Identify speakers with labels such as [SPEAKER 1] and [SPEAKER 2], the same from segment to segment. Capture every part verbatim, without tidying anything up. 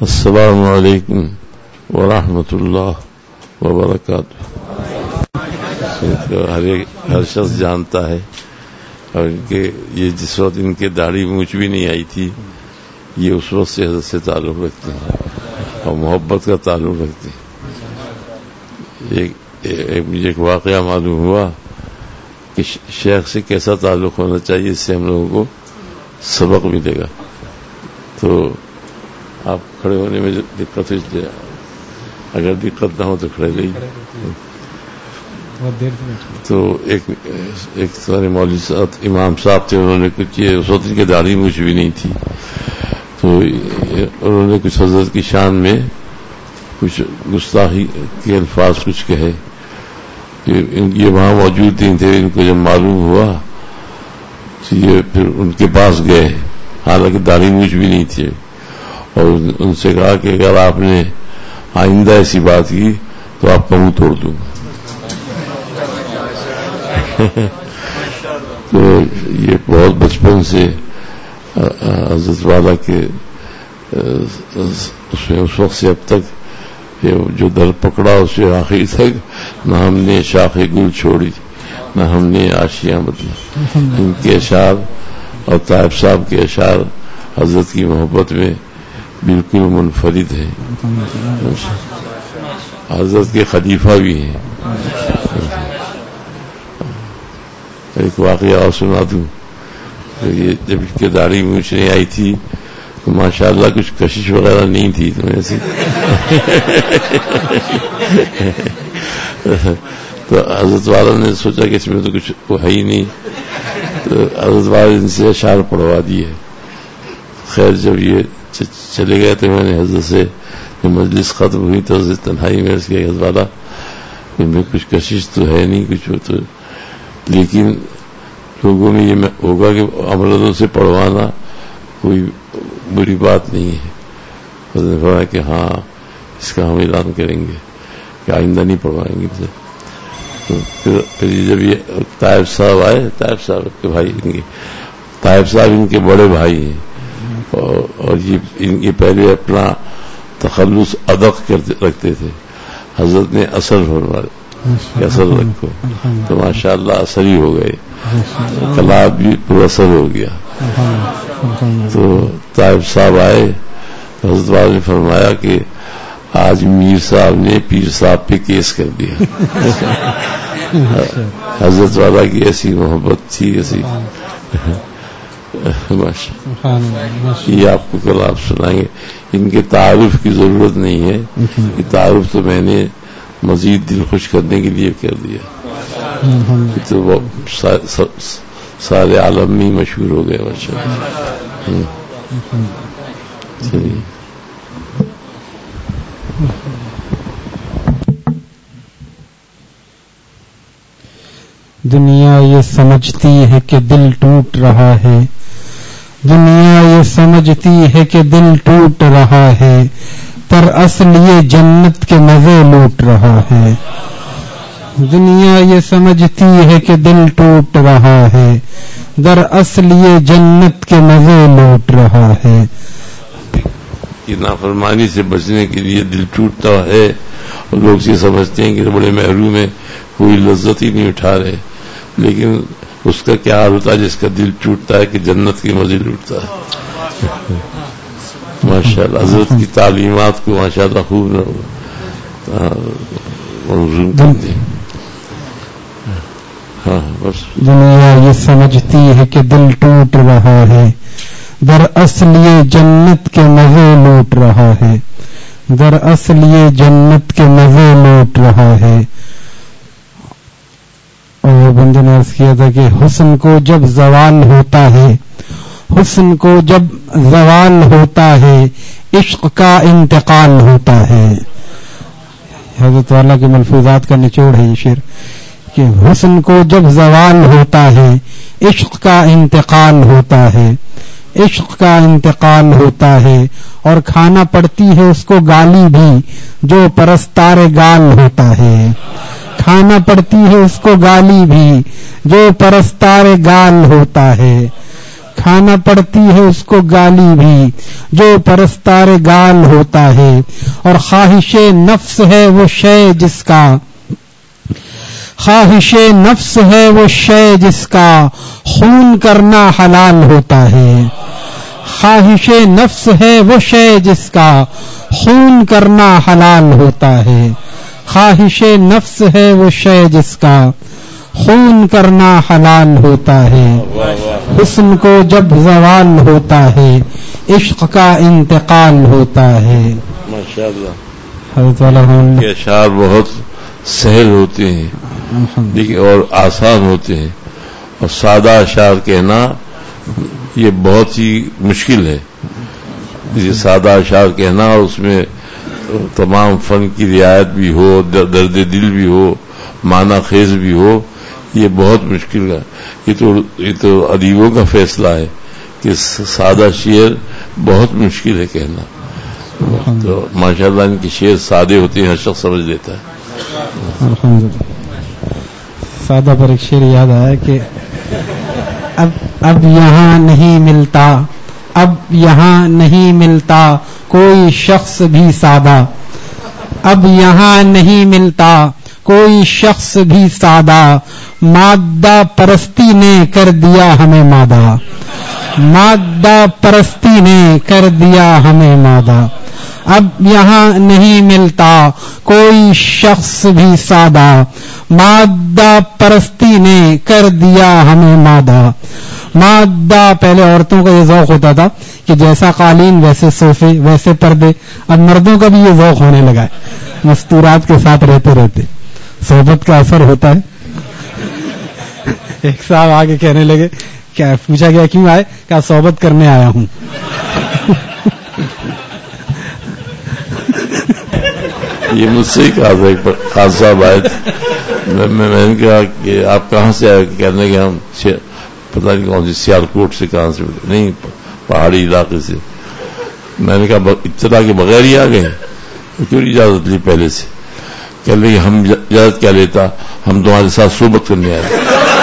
[SPEAKER 1] السلام علیکم ورحمۃ اللہ وبرکاتہ. ہر ایک ہر شخص جانتا ہے اور ان کے یہ جس وقت ان کے داڑھی مونچھ بھی نہیں آئی تھی یہ اس وقت سے حضرت سے تعلق رکھتے ہیں اور محبت کا تعلق رکھتے ہیں. ایک, ایک مجھے ایک واقعہ معلوم ہوا کہ شیخ سے کیسا تعلق ہونا چاہیے اس سے ہم لوگوں کو سبق ملے گا. تو آپ کھڑے ہونے میں دقت ہو جائے, اگر دقت نہ ہو تو کھڑے رہیے. تو ایک ایک سارے مولوی صاحب امام صاحب تھے, انہوں نے کچھ یہ اس وقت ان کی داڑھی مجھ بھی نہیں تھی, تو انہوں نے کچھ حضرت کی شان میں کچھ گستاخی کے الفاظ کچھ کہے کہ یہ وہاں موجود نہیں تھے. ان کو جب معلوم ہوا تو یہ پھر ان کے پاس گئے, حالانکہ داڑھی مجھ بھی نہیں تھی, اور ان سے کہا کہ اگر آپ نے آئندہ ایسی بات کی تو آپ کا منہ توڑ دوں. تو یہ بہت بچپن سے حضرت والا کے اس میں اس وقت سے اب تک جو در پکڑا اس سے آخری تک نہ ہم نے شاخ گل چھوڑی نہ ہم نے آشیاں بدلی. ان کے اشعار اور طائب صاحب کے اشعار حضرت کی محبت میں بالکل منفرد ہے. حضرت کے خلیفہ بھی ہیں. ایک واقعہ اور سنا دوں. یہ جب اس کی داڑھی مونچھ نہیں آئی تھی تو ماشاء اللہ کچھ کشش وغیرہ نہیں تھی, تو ایسی تو حضرت والا نے سوچا کہ اس میں تو کچھ وہ ہے ہی نہیں, تو حضرت والا ان سے اشعار پڑھوا دیے. خیر جب یہ چلے گئے تو میں نے حضرت سے مجلس ختم ہوئی تو حضرت تنہائی میں اس کے حضرت والا ان میں کچھ کشش تو ہے نہیں کچھ, تو لیکن لوگوں میں یہ ہوگا کہ امردوں سے پڑھوانا کوئی بری بات نہیں ہے. حضرت نے فرمایا کہ ہاں اس کا ہم اعلان کریں گے کہ آئندہ نہیں پڑھوائیں گے. تو پھر, پھر جب یہ طائب صاحب آئے, طائب صاحب کے بھائی ان کے طائب صاحب ان کے بڑے بھائی ہیں, اور, اور یہ ان کے پہلے اپنا تخلص ادق کرتے رکھتے تھے. حضرت نے اثر فرمایا اثر رکھو, تو ماشاء اللہ اثر ہی ہو گئے, کلام بھی پورا اثر ہو گیا. تو طائب صاحب آئے, حضرت والا نے فرمایا کہ آج میر صاحب نے پیر صاحب پہ کیس کر دیا. حضرت والا کی ایسی محبت تھی, ایسی یہ آپ کو کل آپ سنائیں گے. ان کے تعارف کی ضرورت نہیں ہے, یہ تعارف تو میں نے مزید دل خوش کرنے کے لیے کر دیا, تو وہ سارے عالم میں مشہور ہو گئے.
[SPEAKER 2] دنیا یہ سمجھتی ہے کہ دل ٹوٹ رہا ہے, دنیا یہ سمجھتی ہے کہ دل ٹوٹ رہا ہے, پر اصل یہ جنت کے مزے لوٹ رہا ہے. دنیا یہ سمجھتی ہے کہ دل ٹوٹ رہا ہے, در اصل یہ جنت کے مزے لوٹ رہا ہے.
[SPEAKER 1] یہ نافرمانی سے بچنے کے لیے دل ٹوٹتا ہے, اور لوگ یہ سمجھتے ہیں کہ بڑے محروم ہیں, کوئی لذت ہی نہیں اٹھا رہے, لیکن اس کا کیا حال ہوتا ہے جس کا دل ٹوٹتا ہے کہ جنت کے مزے لوٹتا ہے. ماشاء اللہ حضرت کی تعلیمات کو ماشاء اللہ خوب منظوم کر دیں. ہاں بس
[SPEAKER 2] دنیا یہ سمجھتی ہے کہ دل ٹوٹ رہا ہے, در اصل یہ جنت کے مزے لوٹ رہا ہے, در اصل یہ جنت کے مزے لوٹ رہا ہے. اور بندے نے عرض کیا تھا کہ حسن کو جب زوال ہوتا ہے, حسن کو جب زوال ہوتا ہے, عشق کا انتقال ہوتا ہے. حضرت والا کے ملفوظات کا نچوڑ ہے یہ شعر کہ حسن کو جب زوال ہوتا ہے, عشق کا انتقال ہوتا ہے, عشق کا انتقال ہوتا ہے. اور کھانا پڑتی ہے اس کو گالی بھی جو پرستار گال ہوتا ہے, کھانا پڑتی ہے اس کو گالی بھی جو پرستار گال ہوتا ہے. کھانا پڑتی ہے اس کو گالی بھی جو پرستار گال ہوتا ہے، اور خواہش نفس ہے وہ شے جس کا خواہش نفس ہے وہ شے جس کا خون کرنا حلال ہوتا ہے، خواہش نفس ہے وہ شے جس کا خون کرنا حلال ہوتا ہے، خواہش نفس ہے وہ شے جس کا خون کرنا حلال ہوتا ہے، حسن کو جب زوال ہوتا ہے عشق کا انتقال ہوتا ہے۔
[SPEAKER 1] ماشاءاللہ،
[SPEAKER 2] حضرت والا
[SPEAKER 1] یہ اشعار بہت سہل ہوتے ہیں لیکن اور آسان ہوتے ہیں، اور سادہ اشعار کہنا یہ بہت ہی مشکل ہے۔ یہ سادہ اشعار کہنا اور اس میں تمام فن کی رعایت بھی ہو، درد دل بھی ہو، معنی خیز بھی ہو، یہ بہت مشکل ہے۔ یہ تو یہ تو ادیبوں کا فیصلہ ہے کہ سادہ شعر بہت مشکل ہے کہنا، تو ماشاءاللہ ان کے شعر سادے ہوتے ہیں، ہر شخص سمجھ لیتا ہے۔
[SPEAKER 2] الحمدللہ، سادہ پر ایک شعر یاد آیا کہ اب اب یہاں نہیں ملتا اب یہاں نہیں ملتا کوئی شخص بھی سادہ، اب یہاں نہیں ملتا کوئی شخص بھی سادہ، مادہ پرستی نے کر دیا ہمیں مادہ، مادہ پرستی نے کر دیا ہمیں مادہ، اب یہاں نہیں ملتا کوئی شخص بھی سادہ، مادہ پرستی نے کر دیا ہمیں مادہ۔ مادہ پہلے عورتوں کا یہ ذوق ہوتا تھا کہ جیسا قالین ویسے صوفے ویسے پردے، اب مردوں کا بھی یہ ذوق ہونے لگا ہے، مستورات کے ساتھ رہتے رہتے صحبت کا اثر ہوتا ہے۔ ایک صاحب آگے کہنے لگے، کیا پوچھا گیا کیوں آئے؟ کیا صحبت کرنے آیا ہوں۔
[SPEAKER 1] یہ مجھ سے ہی کہا تھا ایک خاص صاحب آئے تھے، میں نے کہا کہ آپ کہاں سے آئے؟ کہنے کہ ہم پتہ نہیں کون سی سیالکوٹ سے، کہاں سے، نہیں پہاڑی علاقے سے۔ میں نے کہا اطلاع کے بغیر ہی آ گئے؟ کیوں اجازت لی پہلے سے؟ کہنے کہ ہم اجازت کیا لیتا، ہم تمہارے ساتھ صحبت کرنے آئے۔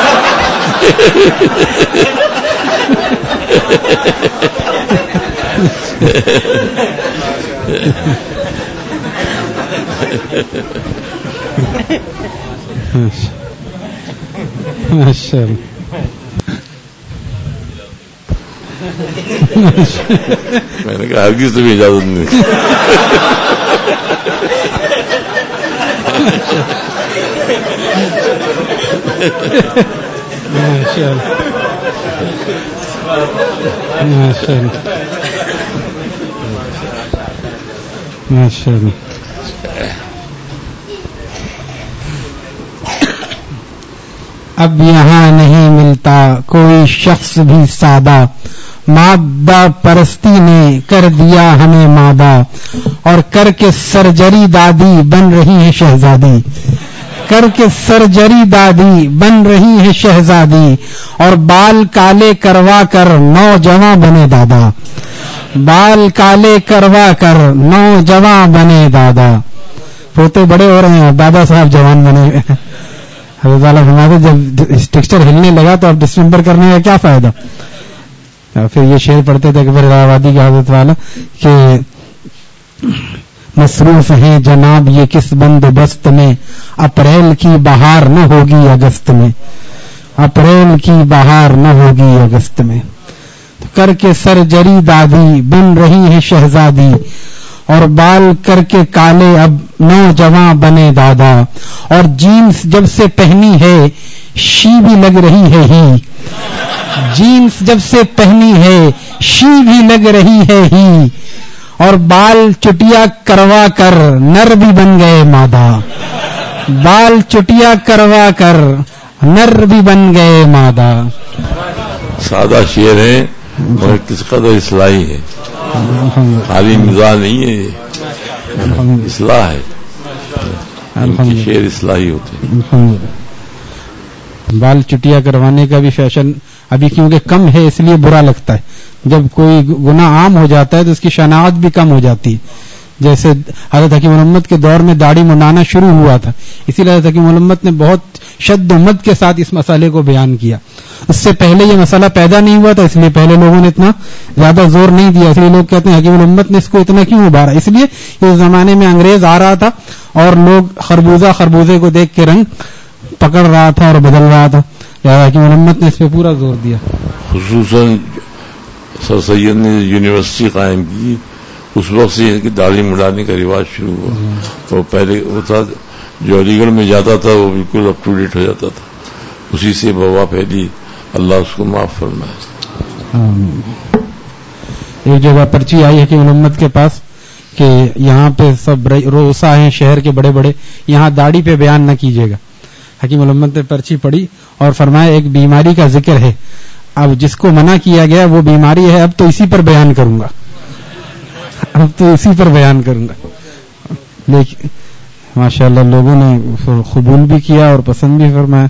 [SPEAKER 1] میں نے کہا ہرگز تمہیں اجازت نہیں۔
[SPEAKER 2] اب یہاں نہیں ملتا کوئی شخص بھی سادہ، مادہ پرستی نے کر دیا ہمیں مادہ، اور کر کے سرجری دادی بن رہی ہے شہزادی، کر کے سرجری دادی بن رہی ہے شہزادی، اور بال کالے کروا کر نوجواں بنے دادا، بال کالے کروا کر نوجواں بنے دادا۔ پوتے بڑے ہو رہے ہیں، دادا صاحب جوان بنے۔ حضرت والا فرماتے جب ٹیکسچر ہلنے لگا تو اب ڈسممبر کرنے کا کیا فائدہ؟ پھر یہ شعر پڑھتے تھے اکبر الہ آبادی کے حضرت والا کہ مصروف ہیں جناب یہ کس بندوبست میں، اپریل کی بہار نہ ہوگی اگست میں، اپریل کی بہار نہ ہوگی اگست میں، کر کے سرجری دادی بن رہی ہے شہزادی، اور بال کر کے کالے اب نوجواں بنے دادا، اور جینس جب سے پہنی ہے شی بھی لگ رہی ہے ہی، جینس جب سے پہنی ہے شی بھی لگ رہی ہے ہی، اور بال چٹیا کروا کر نر بھی بن گئے مادہ، بال چٹیا کروا کر نر بھی بن گئے مادہ۔
[SPEAKER 1] سادہ شعر ہے اور کس قدر اصلاحی ہے، خالی مزاح نہیں ہے، یہ اصلاح ہے، شعر اصلاحی ہوتے ہیں۔
[SPEAKER 2] بال چٹیا کروانے کا بھی فیشن ابھی کیونکہ کم ہے اس لیے برا لگتا ہے، جب کوئی گناہ عام ہو جاتا ہے تو اس کی شناخت بھی کم ہو جاتی ہے، جیسے حضرت حکیم الامت کے دور میں داڑھی منڈانا شروع ہوا تھا، اسی لیے حضرت حکیم الامت نے بہت شد و مد کے ساتھ اس مسئلے کو بیان کیا. اس سے پہلے یہ مسئلہ پیدا نہیں ہوا تھا، اس لیے پہلے لوگوں نے اتنا زیادہ زور نہیں دیا. اس لیے لوگ کہتے ہیں حکیم الامت نے اس کو اتنا کیوں ابھارا؟ اس لیے اس زمانے میں انگریز آ رہا تھا اور لوگ خربوزہ خربوزے کو دیکھ کے رنگ پکڑ رہا تھا اور بدل رہا تھا، لہٰذا حکیم الامت نے اس پہ پورا زور دیا.
[SPEAKER 1] خصوصاً سر سید نے یونیورسٹی قائم کی، اس وقت سے کہ داڑھی مڈانے کا رواج شروع ہوا. تو پہلے وہ تھا جو علی گڑھ میں جاتا تھا وہ بالکل اپ ٹو ڈیٹ ہو جاتا تھا، اسی سے وبا پھیلی. اللہ اس کو معاف فرمائے.
[SPEAKER 2] ایک جگہ پرچی آئی حکیم الامت کے پاس کہ یہاں پہ سب روسا ہیں شہر کے بڑے بڑے، یہاں داڑھی پہ بیان نہ کیجیے گا. حکیم الامت نے پرچی پڑھی اور فرمایا ایک بیماری کا ذکر ہے، اب جس کو منع کیا گیا وہ بیماری ہے، اب تو اسی پر بیان کروں گا، اب تو اسی پر بیان کروں گا. لیکن ماشاء اللہ لوگوں نے قبول بھی کیا اور پسند بھی فرمایا.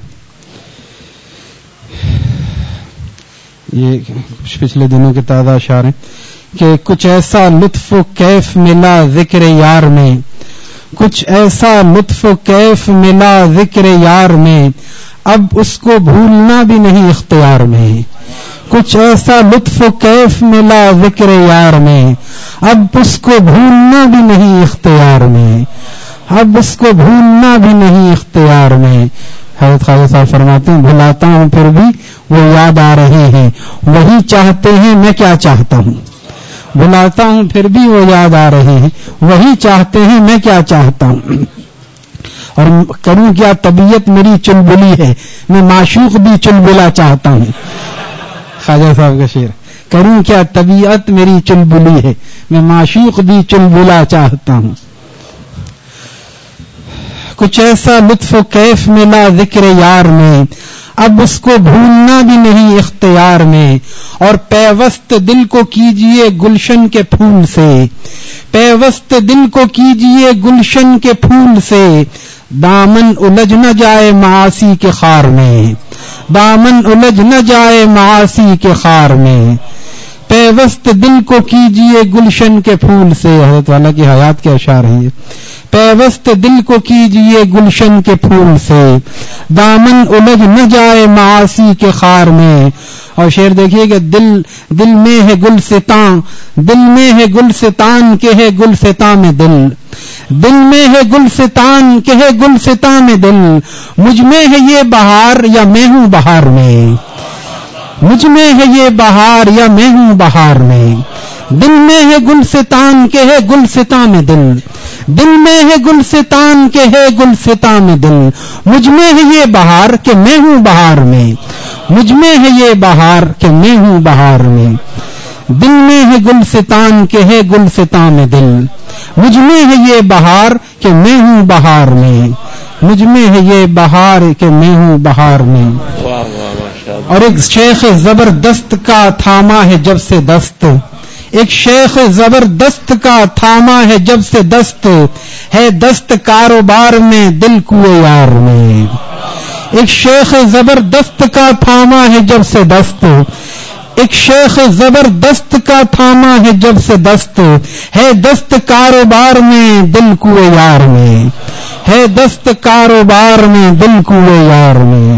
[SPEAKER 2] یہ کچھ پچھلے دنوں کے تازہ اشعار ہیں کہ کچھ ایسا لطف و کیف ملا ذکر یار میں، کچھ ایسا لطف و کیف ملا ذکر یار میں، اب اس کو بھولنا بھی نہیں اختیار میں. کچھ ایسا لطف و کیف ملا ذکر یار میں، اب اس کو بھولنا بھی نہیں اختیار میں، اب اس کو بھولنا بھی نہیں اختیار میں. حضرت خواجہ صاحب فرماتے ہیں بھلاتا ہوں پھر بھی وہ یاد آ رہے ہیں، وہی چاہتے ہیں میں کیا چاہتا ہوں. بھلاتا ہوں پھر بھی وہ یاد آ رہے ہیں، وہی چاہتے ہیں میں کیا چاہتا ہوں. اور کروں کیا طبیعت میری چلبلی ہے، میں معشوق بھی چلبلا چاہتا ہوں. خواجہ صاحب کا شعر، کروں کیا طبیعت میری چلبلی ہے، میں معشوق بھی چلبلا چاہتا ہوں. کچھ ایسا لطف و کیف ملا ذکر یار میں، اب اس کو بھولنا بھی نہیں اختیار میں. اور پیوست دل کو کیجئے گلشن کے پھول سے، پیوست دل کو کیجئے گلشن کے پھول سے، دامن الجھ نہ جائے معاصی کے خار میں، دامن الجھ نہ جائے معاصی کے خار میں. پیوست دل کو کیجئے گلشن کے پھول سے، حضرت والا کی حیات کے اشعار ہیں. پیوست دل کو کیجئے گلشن کے پھول سے، دامن الجھ نہ جائے معاصی کے خار میں. اور شعر دیکھیے کہ دل دل میں ہے گلستان، دل میں ہے گلستان کہ ہے گلستان میں دل، دل میں ہے گلستان کہ ہے گلستان میں دل. مجھ میں ہے یہ بہار یا میں ہوں بہار میں، مجھ میں ہے یہ بہار یا میں ہوں بہار میں. دل میں ہے گلستان کہ ہے گلستان میں دل، دل میں ہے گلستان کہ ہے گلستان میں دل. مجھ میں ہے یہ بہار کہ میں ہوں بہار میں، مجھ میں ہے یہ بہار کہ میں ہوں بہار میں. دل میں ہے گلستان کہ ہے گلستان میں دل، مجھ میں ہے یہ بہار کہ میں ہوں بہار میں، مجھ میں ہے یہ بہار کہ میں ہوں بہار میں. اور ایک شیخ زبردست کا تھاما ہے جب سے دست، ایک شیخ زبردست کا تھاما ہے جب سے دست، ہے دست کاروبار میں دل کوئے یار میں. ایک شیخ زبردست کا تھاما ہے جب سے دست، ایک شیخ زبردست کا تھاما ہے جب سے دست، ہے دست کاروبار میں دل کوئے یار میں، ہے دست کاروبار میں دل کوئے یار میں.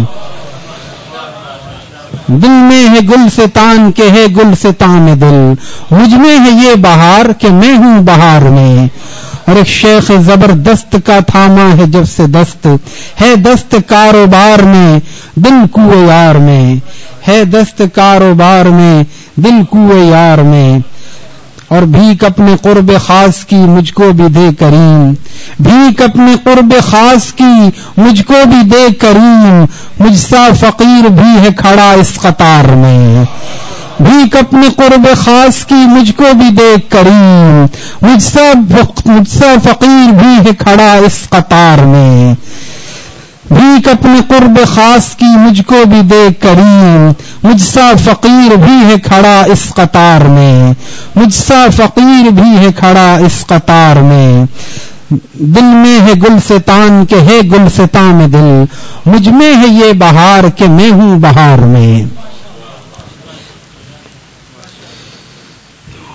[SPEAKER 2] دل میں ہے گلستان کہ ہے گلستان میں دل، مجھ میں ہے یہ بہار کہ میں ہوں بہار میں. اور ایک شیخ زبردست کا تھاما ہے جب سے دست، ہے دست کاروبار میں دل کوئے یار میں، ہے دست کاروبار میں دل کوئے یار میں. اور بھیک اپنے قرب خاص کی مجھ کو بھی دے کریم، بھیک اپنے قرب خاص کی مجھ کو بھی دے کریم، مجھ سا فقیر بھی ہے کھڑا اس قطار میں. بھیک اپنے قرب خاص کی مجھ کو بھی دے کریم، مجھ سا مجھ سا فقیر بھی ہے کھڑا اس قطار میں. بھیک اپنے قرب خاص کی مجھ کو بھی دے کریم، مجھ سا فقیر بھی ہے کھڑا اس قطار میں، مجھ سا فقیر بھی ہے کھڑا اس قطار میں. دل میں ہے گلستان کہ ہے گلستان میں دل، مجھ میں ہے یہ بہار کہ میں ہوں بہار میں.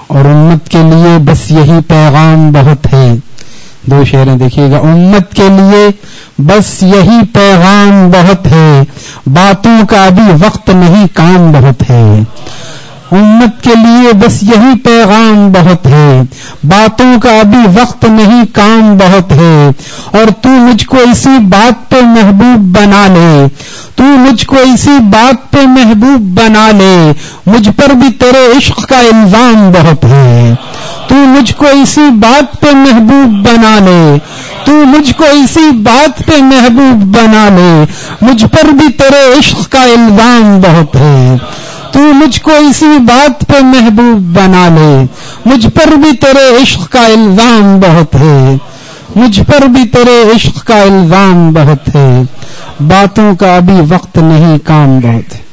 [SPEAKER 2] اور امت کے لیے بس یہی پیغام بہت ہے. دو شعریں دیکھیے گا. امت کے لیے بس یہی پیغام بہت ہے, باتوں کا ابھی وقت نہیں کام بہت ہے. امت کے لیے بس یہی پیغام بہت ہے, باتوں کا ابھی وقت نہیں کام بہت ہے. اور تو مجھ کو اسی بات پہ محبوب بنا لے, تو مجھ کو اسی بات پہ محبوب بنا لے, مجھ پر بھی تیرے عشق کا الزام بہت ہے. تو مجھ کو اسی بات پہ محبوب بنا لے, تو مجھ کو اسی بات پہ محبوب بنا لے, مجھ پر بھی تیرے عشق کا الزام بہت ہے. تو مجھ کو اسی بات پہ محبوب بنا لے, مجھ پر بھی تیرے عشق کا الزام بہت ہے. مجھ پر بھی تیرے عشق کا الزام بہت ہے, باتوں کا ابھی وقت نہیں کام بہت ہے.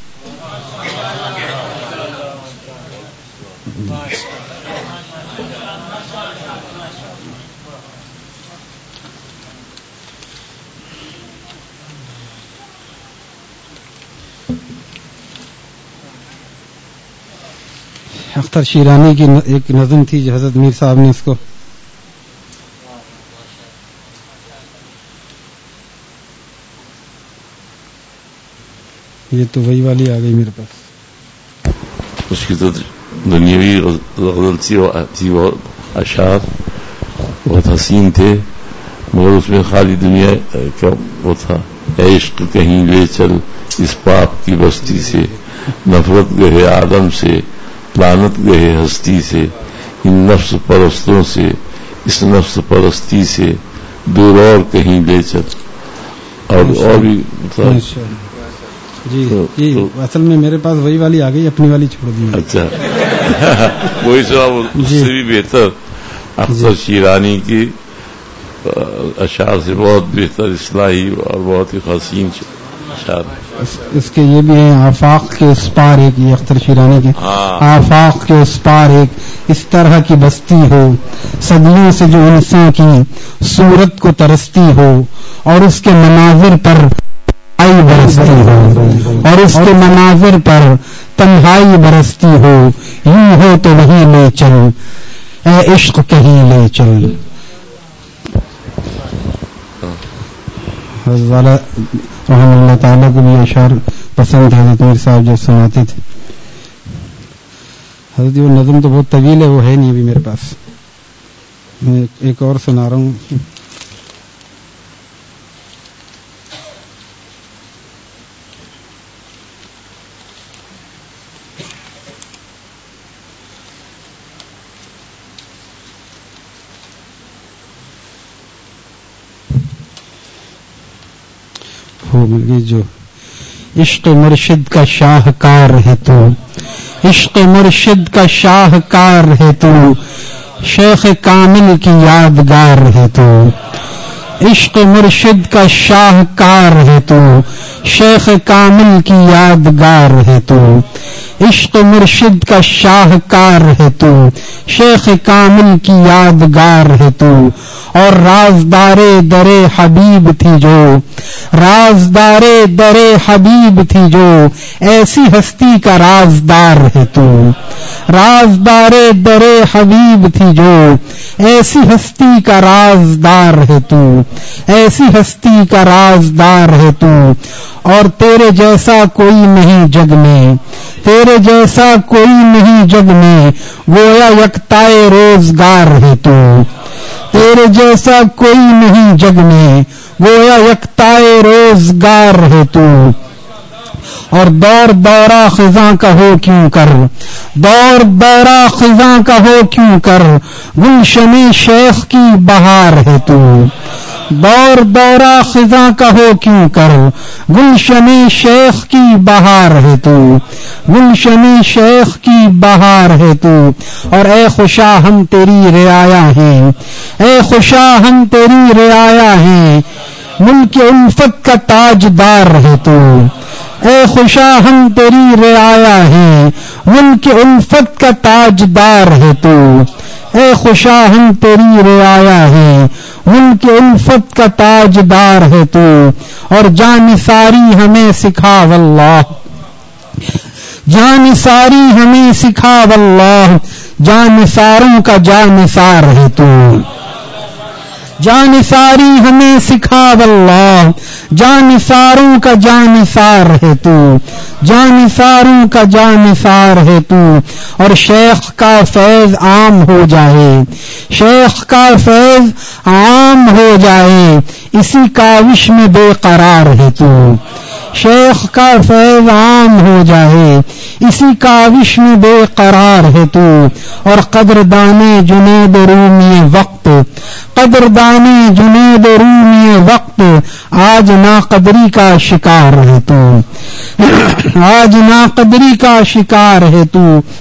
[SPEAKER 2] اختر شیرانی کی ایک نظم تھی جو حضرت میر صاحب نے اس کو یہ تو وہی والی آ گئی میرے پاس.
[SPEAKER 1] اس کی تو دنیاوی غزل تھی, وہ اشعار بہت حسین تھے, مگر اس میں خالی دنیا کا وہ تھا. عشق کہیں لے چل اس پاک کی بستی سے, نفرت گہے آدم سے, لعنت گہے ہستی سے, ان نفس پرستوں سے, اس نفس پرستی سے, دور اور کہیں لے چل. اور اور بھی
[SPEAKER 2] جی جی اصل میں میرے پاس وہی والی آ گئی, اپنی والی چھوڑ دی.
[SPEAKER 1] اچھا وہی سب اس سے بھی بہتر اختر شیرانی کی اشعار سے بہت بہتر اصلاحی اور بہت ہی حسین اشعار.
[SPEAKER 2] اس کے یہ بھی ہیں, آفاق کے اس پار ایک, یہ اختر شیرانی کے آفاق کے اس پار ایک, اس طرح کی بستی ہو صدیوں سے جو انسوں کی صورت کو ترستی ہو, اور اس کے مناظر پر تنہائی برستی ہو, اور اس کے مناظر پر تنہائی برستی ہو, یوں ہو تو وہیں لے چل اے عشق کہیں لے چل. رحم اللہ تعالیٰ کو بھی اشعار پسند ہے, حضرت میر صاحب جو سناتے تھے. حضرت وہ نظم تو بہت طویل ہے, وہ ہے نہیں ابھی میرے پاس, میں ایک اور سنا رہا ہوں. جو عشق مرشد کا شاہکار ہے تو, عشق مرشد کا شاہکار ہے تو, شیخ کامل کی یادگار ہے تو. عشق مرشد کا شاہکار ہے تو, شیخ کامل کی یادگار ہے تو. عشق مرشد کا شاہکار ہے تو, شیخ کامل کی یادگار ہے تو. اور رازدارے درے حبیب تھی جو, رازدارے درے حبیب تھی جو, ایسی ہستی کا رازدار ہے تو. رازدارے درے حبیب تھی جو, ایسی ہستی کا رازدار ہے تو, ایسی ہستی کا رازدار ہے تو. اور تیرے جیسا کوئی نہیں جگ میں, تیرے جیسا کوئی نہیں جگ میں, گویا یکتائے روزگار ہے تو. تیرے جیسا کوئی نہیں جگ میں, گویا یکتائے روزگار ہے تو. اور دور دورہ خزاں کا ہو کیوں کر, دور دورہ خزاں کا ہو کیوں کر, گلشن شیخ کی بہار ہے تو. دور دورہ خزاں کا ہو کیوں کر, گلشن شیخ کی بہار ہے تو. گلشن شیخ کی بہار ہے تو. اور اے خوشا ہم تیری رعایا ہیں, اے خوشا ہم تیری رعایا ہیں, ملک الفت کا تاجدار ہے تو. اے خوشا ہم تیری رعایا ہیں, ملک الفت کا تاجدار ہے تو. اے خوشا ہم تیری رعایا ہیں, ملک الفت کا تاجدار ہے تو. اور جان ساری ہمیں سکھا واللہ, جان ساری ہمیں سکھا واللہ, جانثاروں کا جانثار ہے تو، جانثاری ہمیں سکھا واللہ، جانثاروں کا جانثار ہے تو، جانثاروں کا جانثار ہے تو، اور شیخ کا فیض عام ہو جائے، شیخ کا فیض عام ہو جائے، اسی کاوش میں بے قرار ہے تو، شیخ کا فیض عام ہو جائے، اسی کاوش میں بے قرار ہے تو، اور قدردانے جنید رومی وقت، قدردانے جنید رومی وقت، آج ناقدری کا شکار ہے تو، آج ناقدری کا شکار ہے تو،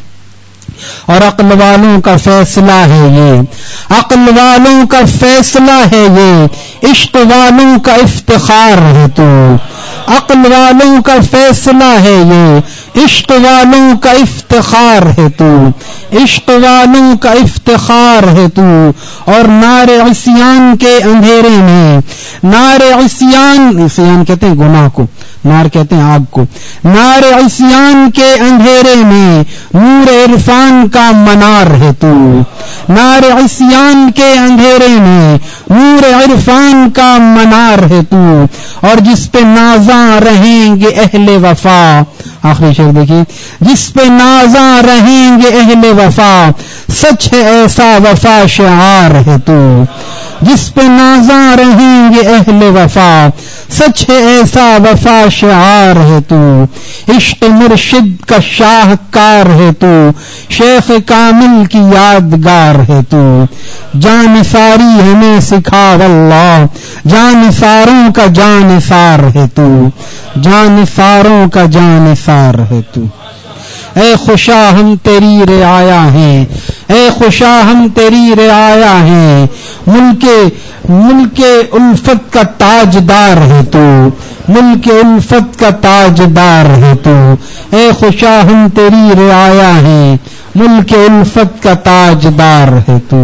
[SPEAKER 2] اور عقل والوں کا فیصلہ ہے یہ، عقل والوں کا فیصلہ ہے یہ، عشق والوں کا افتخار ہے تو، عقل والوں کا فیصلہ ہے یہ، عشق والوں کا افتخار ہے تو، عشق والوں کا افتخار ہے تو، اور نار عصیان کے اندھیرے میں، نار عصیان، عصیان کہتے ہیں گناہ کو، نار کہتے ہیں آگ کو، نار عصیان کے اندھیرے میں نور عرفان کا منار ہے تو، نار عصیان کے اندھیرے میں نور عرفان کا منار ہے تو، اور جس پہ نازاں رہیں گے اہل وفا، آخری شعر دیکھیے، جس پہ نازاں رہیں گے اہل وفا، سچ ہے ایسا وفا شعار ہے تو، جس پہ نازاں رہیں گے اہل وفا، سچ ہے ایسا وفا شعار ہے تو، عشق مرشد کا شاہکار ہے تو، شیخ کامل کی یادگار ہے تو، جانثاری ہمیں سکھا واللہ، جانثاروں کا جانثار ہے تو، جانثاروں کا جانثار ہے تو، اے خوشا ہم تیری رعایا ہیں، اے خوشا ہم تیری رعایا ہیں، ملک ملک الفت کا تاجدار ہے تو، ملک الفت کا تاجدار ہے تو، اے خوشا ہم تیری رعایا ہیں، ملک الفت کا تاجدار ہے تو۔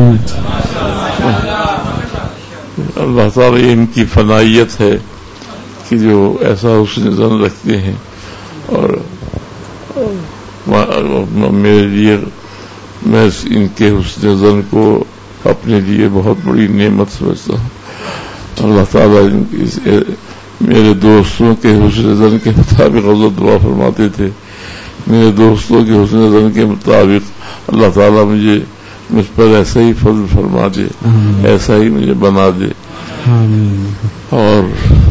[SPEAKER 1] اللہ تعالیٰ ان کی فنائیت ہے کہ جو ایسا حسن ظن رکھتے ہیں، اور میرے لیے میں ان کے حسن ظن کو اپنے لیے بہت بڑی نعمت سمجھتا ہوں۔ اللہ تعالیٰ میرے دوستوں کے حسن ظن کے مطابق حضرت دعا فرماتے تھے، میرے دوستوں کے حسن ظن کے مطابق اللہ تعالیٰ مجھے مجھ پر ایسا ہی فضل فرما دے، ایسا ہی مجھے بنا دے۔ اور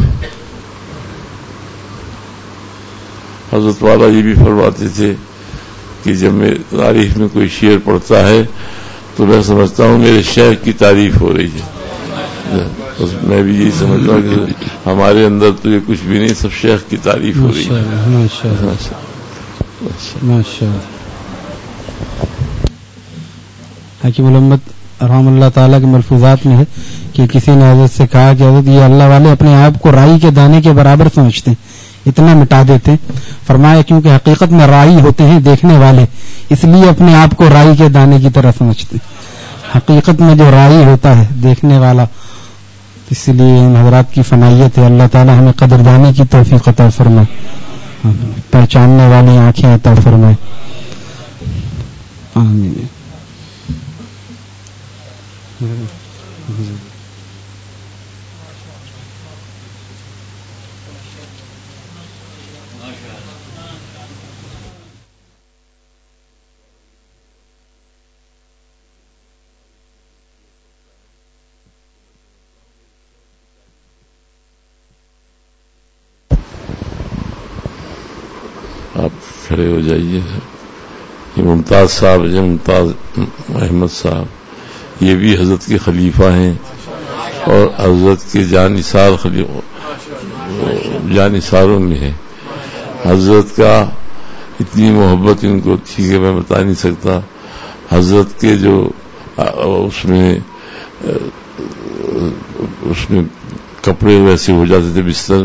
[SPEAKER 1] حضرت والا یہ بھی فرماتے تھے کہ جب میں تاریخ میں کوئی شعر پڑھتا ہے تو میں سمجھتا ہوں میرے شہر کی تعریف ہو رہی ہے، بس میں بھی یہی سمجھتا ہوں کہ ہمارے اندر تو یہ کچھ بھی نہیں، سب شیخ کی تعریف ہو رہی ہے۔
[SPEAKER 2] حکیم محمد رحم اللہ تعالیٰ کے ملفوظات میں ہے کہ کسی نے حضرت سے کہا کہ حضرت یہ اللہ والے اپنے آپ کو رائی کے دانے کے برابر سمجھتے ہیں، اتنا مٹا دیتے ہیں۔ فرمایا کیونکہ حقیقت میں رائی ہوتے ہیں دیکھنے والے، اس لیے اپنے آپ کو رائی کے دانے کی طرح سمجھتے ہیں۔ حقیقت میں جو رائی ہوتا ہے دیکھنے والا، اس لیے ان حضرات کی فنائیت ہے۔ اللہ تعالیٰ ہمیں قدردانی کی توفیق عطا فرمائے، پہچاننے والی آنکھیں عطا فرمائے، آمین۔
[SPEAKER 1] آپ کھڑے ہو جائیے۔ یہ ممتاز صاحب، یہ ممتاز احمد صاحب، یہ بھی حضرت کے خلیفہ ہیں اور حضرت کے جانثار جانثاروں میں ہیں۔ حضرت کا اتنی محبت ان کو تھی کہ میں بتا نہیں سکتا۔ حضرت کے جو اس میں اس میں کپڑے ویسے ہو جاتے تھے، بستر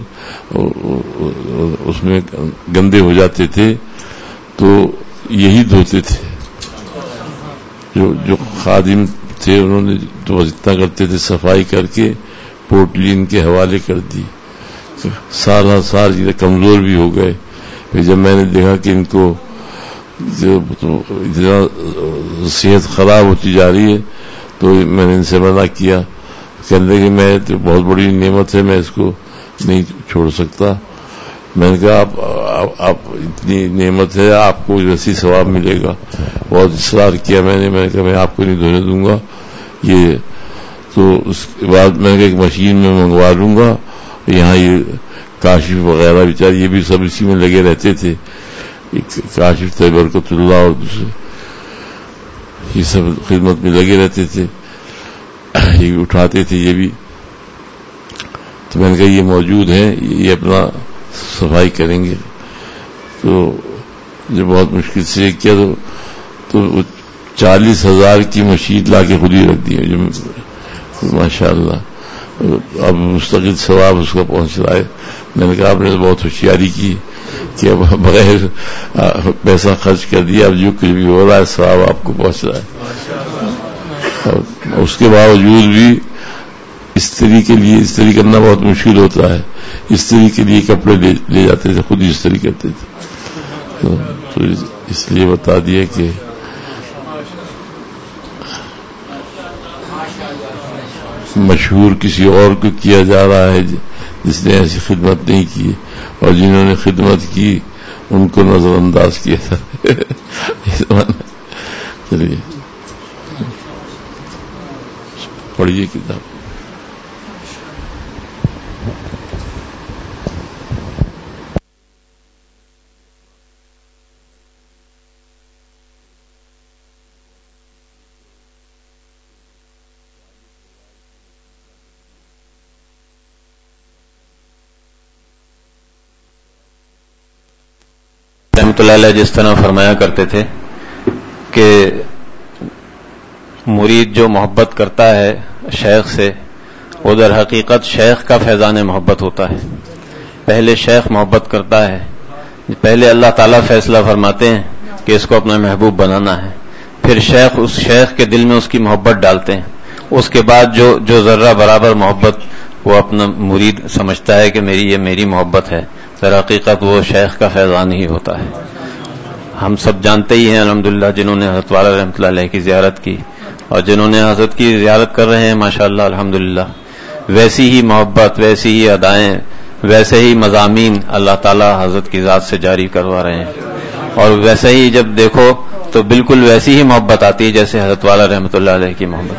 [SPEAKER 1] اس میں گندے ہو جاتے تھے تو یہی دھوتے تھے۔ جو جو خادم تھے انہوں نے تو اتنا کرتے تھے، صفائی کر کے پورٹلین کے حوالے کر دی۔ سارا سار یہ کمزور بھی ہو گئے۔ پھر جب میں نے دیکھا کہ ان کو اتنا صحت خراب ہوتی جا رہی ہے تو میں نے ان سے منع کیا، کہنے کہ میں تو بہت بڑی نعمت ہے، میں اس کو نہیں چھوڑ سکتا. میں نے کہا آپ آپ اتنی نعمت ہے، آپ کو ویسی ثواب ملے گا. بہت اصرار کیا میں نے، میں نے کہا میں آپ کو نہیں دھونے دوں گا یہ. تو اس کے بعد میں نے کہا ایک مشین میں منگوا لوں گا. یہاں یہ کاشف وغیرہ بیچارے یہ بھی سب اسی میں لگے رہتے تھے، کاشف تھے برکت اللہ اور دوسرے یہ سب خدمت میں لگے رہتے تھے، یہ اٹھاتے تھے یہ بھی. تو میں نے کہا یہ موجود ہیں، یہ اپنا صفائی کریں گے. تو جو بہت مشکل سے کیا تو تو چالیس ہزار کی مشین لا کے خود ہی رکھ دی جو ماشاء اللہ اب مستقل ثواب اس کا پہنچ رہا ہے. میں نے کہا آپ نے تو بہت ہوشیاری کی کہ اب بغیر پیسہ خرچ کر دیا، اب جو کچھ بھی ہو رہا ہے ثواب آپ کو پہنچ رہا ہے. اور اس کے باوجود بھی استری کے لیے استری کرنا بہت مشکل ہوتا ہے. استری کے لیے کپڑے لے, لے جاتے تھے، خود ہی استری کرتے تھے. تو, تو اس لیے بتا دیا کہ مشہور کسی اور کو کیا جا رہا ہے جس نے ایسی خدمت نہیں کی، اور جنہوں نے خدمت کی ان کو نظر انداز کیا تھا. چلیے پڑھیے کتاب.
[SPEAKER 3] رحمۃ اللہ علیہ جس طرح فرمایا کرتے تھے کہ مرید جو محبت کرتا ہے شیخ سے وہ در حقیقت شیخ کا فیضان محبت ہوتا ہے. پہلے شیخ محبت کرتا ہے، پہلے اللہ تعالیٰ فیصلہ فرماتے ہیں کہ اس کو اپنا محبوب بنانا ہے، پھر شیخ اس شیخ کے دل میں اس کی محبت ڈالتے ہیں. اس کے بعد جو جو ذرہ برابر محبت وہ اپنا مرید سمجھتا ہے کہ میری یہ میری محبت ہے، در حقیقت وہ شیخ کا فیضان ہی ہوتا ہے. ہم سب جانتے ہی ہیں الحمدللہ جنہوں نے حضرت والا رحمۃ اللہ علیہ کی زیارت کی اور جنہوں نے حضرت کی زیارت کر رہے ہیں ماشاءاللہ الحمدللہ، ویسی ہی محبت، ویسی ہی ادائیں، ویسے ہی مضامین اللہ تعالیٰ حضرت کی ذات سے جاری کروا رہے ہیں. اور ویسے ہی جب دیکھو تو بالکل ویسی ہی محبت آتی ہے جیسے حضرت والا رحمۃ اللہ علیہ کی محبت.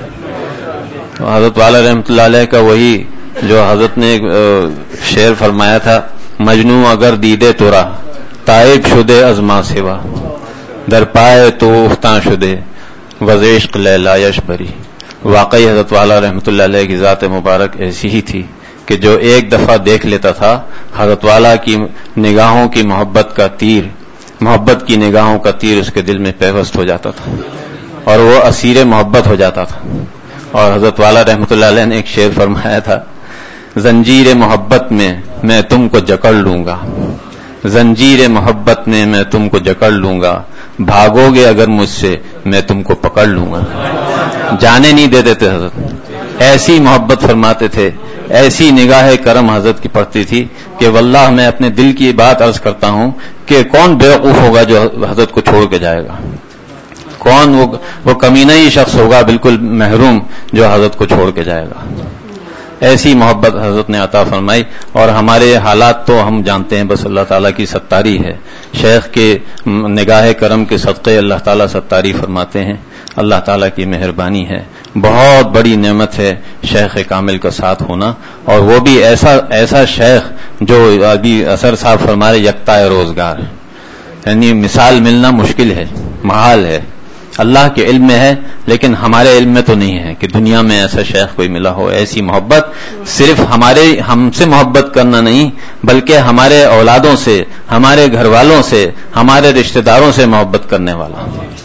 [SPEAKER 3] تو حضرت والا رحمۃ اللہ علیہ کا وہی جو حضرت نے شعر فرمایا تھا، مجنوں اگر دیدے تورا تائب شدے از ما سوا، در پائے تو افتاں شدے وزعشق لیلا یش بری. واقعی حضرت والا رحمۃ اللہ علیہ کی ذات مبارک ایسی ہی تھی کہ جو ایک دفعہ دیکھ لیتا تھا حضرت والا کی نگاہوں کی محبت کا تیر، محبت کی نگاہوں کا تیر اس کے دل میں پیوست ہو جاتا تھا اور وہ اسیر محبت ہو جاتا تھا. اور حضرت والا رحمۃ اللہ علیہ نے ایک شعر فرمایا تھا، زنجیر محبت میں میں تم کو جکڑ لوں گا، زنجیر محبت میں میں تم کو جکڑ لوں گا، بھاگو گے اگر مجھ سے میں تم کو پکڑ لوں گا. جانے نہیں دیتے تھے حضرت، ایسی محبت فرماتے تھے، ایسی نگاہ کرم حضرت کی پڑتی تھی کہ واللہ میں اپنے دل کی بات عرض کرتا ہوں کہ کون بیوقوف ہوگا جو حضرت کو چھوڑ کے جائے گا، کون وہ وہ کمینہ ہی شخص ہوگا بالکل محروم جو حضرت کو چھوڑ کے جائے گا. ایسی محبت حضرت نے عطا فرمائی. اور ہمارے حالات تو ہم جانتے ہیں، بس اللہ تعالیٰ کی ستاری ہے. شیخ کے نگاہ کرم کے صدقے اللہ تعالیٰ ستاری فرماتے ہیں، اللہ تعالیٰ کی مہربانی ہے. بہت بڑی نعمت ہے شیخ کامل کا ساتھ ہونا، اور وہ بھی ایسا ایسا شیخ جو ابھی اثر صاحب فرما رہے یکتا روزگار، یعنی مثال ملنا مشکل ہے، محال ہے. اللہ کے علم میں ہے لیکن ہمارے علم میں تو نہیں ہے کہ دنیا میں ایسا شیخ کوئی ملا ہو. ایسی محبت صرف ہمارے ہم سے محبت کرنا نہیں بلکہ ہمارے اولادوں سے، ہمارے گھر والوں سے، ہمارے رشتہ داروں سے محبت کرنے والا.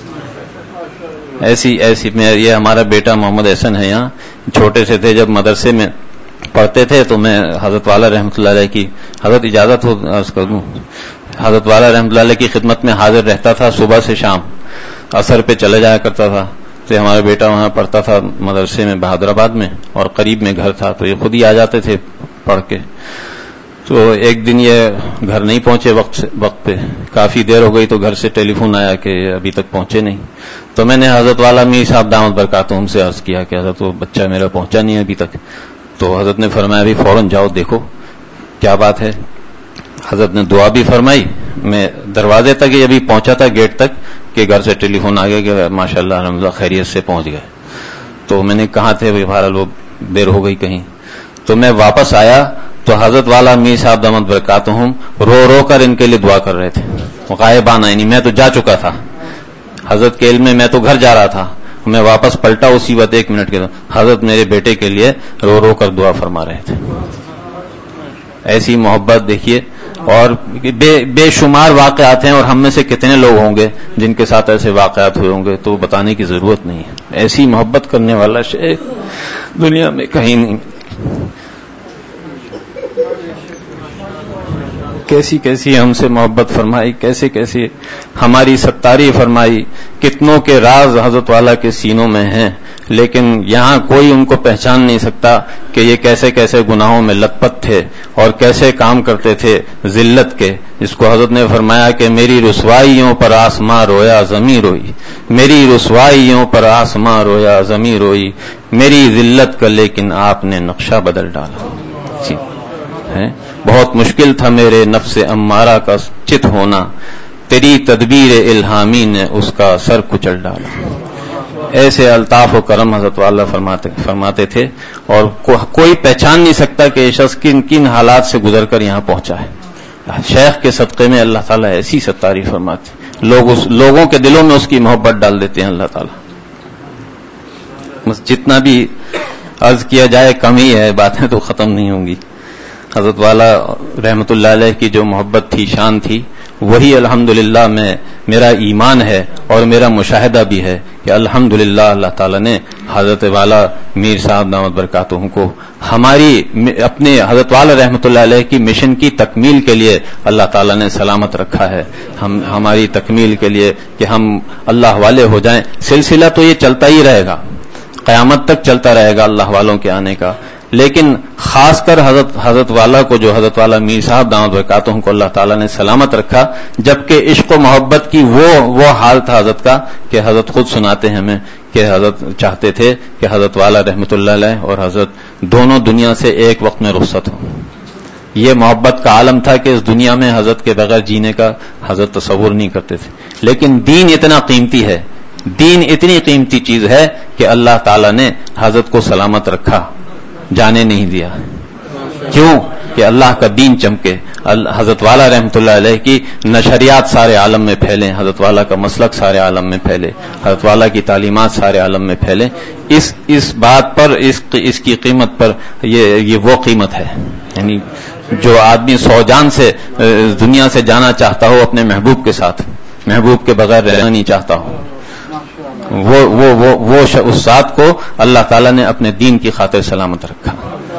[SPEAKER 3] ایسی ایسی میں یہ ہمارا بیٹا محمد احسن ہے، یہاں چھوٹے سے تھے جب مدرسے میں پڑھتے تھے تو میں حضرت والا رحمۃ اللہ علیہ کی، حضرت اجازت ہو عرض کر دوں، حضرت والا رحمۃ اللہ علیہ کی خدمت میں حاضر رہتا تھا صبح سے شام. اثر پہ چلے جایا کرتا تھا تو ہمارا بیٹا وہاں پڑھتا تھا مدرسے میں بہادر آباد میں اور قریب میں گھر تھا تو یہ خود ہی آ جاتے تھے پڑھ کے. تو ایک دن یہ گھر نہیں پہنچے وقت سے وقت پہ، کافی دیر ہو گئی تو گھر سے ٹیلی فون آیا کہ ابھی تک پہنچے نہیں. تو میں نے حضرت والا میر صاحب دامت برکاتہم سے عرض کیا کہ حضرت وہ بچہ میرا پہنچا نہیں ابھی تک. تو حضرت نے فرمایا ابھی فوراً جاؤ دیکھو کیا بات ہے. حضرت نے دعا بھی فرمائی. میں دروازے تک ہی ابھی پہنچا تھا گیٹ تک کہ گھر سے ٹیلی فون آ گیا کہ ماشاء اللہ الحمد للہ خیریت سے پہنچ گئے. تو میں نے کہاں تھے بہرحال وہ دیر ہو گئی کہیں. تو میں واپس آیا تو حضرت والا میر صاحب دامت برکاتہم رو رو کر ان کے لیے دعا کر رہے تھے. غائبانہ یعنی میں تو جا چکا تھا حضرت کے علم میں، میں تو گھر جا رہا تھا. میں واپس پلٹا اسی وقت ایک منٹ کے بعد حضرت میرے بیٹے کے لیے رو رو کر دعا فرما رہے تھے. ایسی محبت دیکھیے. اور بے بے شمار واقعات ہیں اور ہم میں سے کتنے لوگ ہوں گے جن کے ساتھ ایسے واقعات ہوئے ہوں گے تو بتانے کی ضرورت نہیں ہے. ایسی محبت کرنے والا شے دنیا میں کہیں نہیں. کیسی کیسی ہم سے محبت فرمائی، کیسے کیسے ہماری ستاری فرمائی. کتنوں کے راز حضرت والا کے سینوں میں ہیں لیکن یہاں کوئی ان کو پہچان نہیں سکتا کہ یہ کیسے کیسے گناہوں میں لت پت تھے اور کیسے کام کرتے تھے ذلت کے. جس کو حضرت نے فرمایا کہ میری رسوائیوں پر آسماں رویا زمیں روئی، میری رسوائیوں پر آسماں رویا زمیں روئی، میری ذلت کا لیکن آپ نے نقشہ بدل ڈالا. جی ہے بہت مشکل تھا میرے نفس امارہ کا چت ہونا، تیری تدبیر الہامی نے اس کا سر کچل ڈالا. ایسے الطاف و کرم حضرت والا فرماتے فرماتے تھے اور کو, کوئی پہچان نہیں سکتا کہ یہ شخص کن کن حالات سے گزر کر یہاں پہنچا ہے. شیخ کے صدقے میں اللہ تعالیٰ ایسی ستاری فرماتے، لوگ اس لوگوں کے دلوں میں اس کی محبت ڈال دیتے ہیں اللہ تعالیٰ. بس جتنا بھی عرض کیا جائے کم ہی ہے، باتیں تو ختم نہیں ہوں گی. حضرت والا رحمت اللہ علیہ کی جو محبت تھی، شان تھی، وہی الحمدللہ میں میرا ایمان ہے اور میرا مشاہدہ بھی ہے کہ الحمدللہ اللہ تعالیٰ نے حضرت والا میر صاحب دامت برکاتہم کو ہماری اپنے حضرت والا رحمت اللہ علیہ کی مشن کی تکمیل کے لیے اللہ تعالیٰ نے سلامت رکھا ہے. ہم ہماری تکمیل کے لیے کہ ہم اللہ والے ہو جائیں. سلسلہ تو یہ چلتا ہی رہے گا، قیامت تک چلتا رہے گا اللہ والوں کے آنے کا. لیکن خاص کر حضرت حضرت والا کو جو حضرت والا میر صاحب دامت برکاتہم کو اللہ تعالیٰ نے سلامت رکھا، جبکہ عشق و محبت کی وہ وہ حال تھا حضرت کا کہ حضرت خود سناتے ہیں ہمیں کہ حضرت چاہتے تھے کہ حضرت والا رحمت اللہ علیہ اور حضرت دونوں دنیا سے ایک وقت میں رخصت ہوں. یہ محبت کا عالم تھا کہ اس دنیا میں حضرت کے بغیر جینے کا حضرت تصور نہیں کرتے تھے. لیکن دین اتنا قیمتی ہے، دین اتنی قیمتی چیز ہے کہ اللہ تعالیٰ نے حضرت کو سلامت رکھا، جانے نہیں دیا. کیوں کہ اللہ کا دین چمکے. حضرت والا رحمت اللہ علیہ کی نشریات سارے عالم میں پھیلیں، حضرت والا کا مسلک سارے عالم میں پھیلے، حضرت والا کی تعلیمات سارے عالم میں پھیلے. اس اس بات پر اس اس کی قیمت پر یہ یہ وہ قیمت ہے. یعنی جو آدمی سو جان سے دنیا سے جانا چاہتا ہو اپنے محبوب کے ساتھ، محبوب کے بغیر رہنا نہیں چاہتا ہو، وہ وہ وہ وہ اس ذات کو اللہ تعالیٰ نے اپنے دین کی خاطر سلامت رکھا.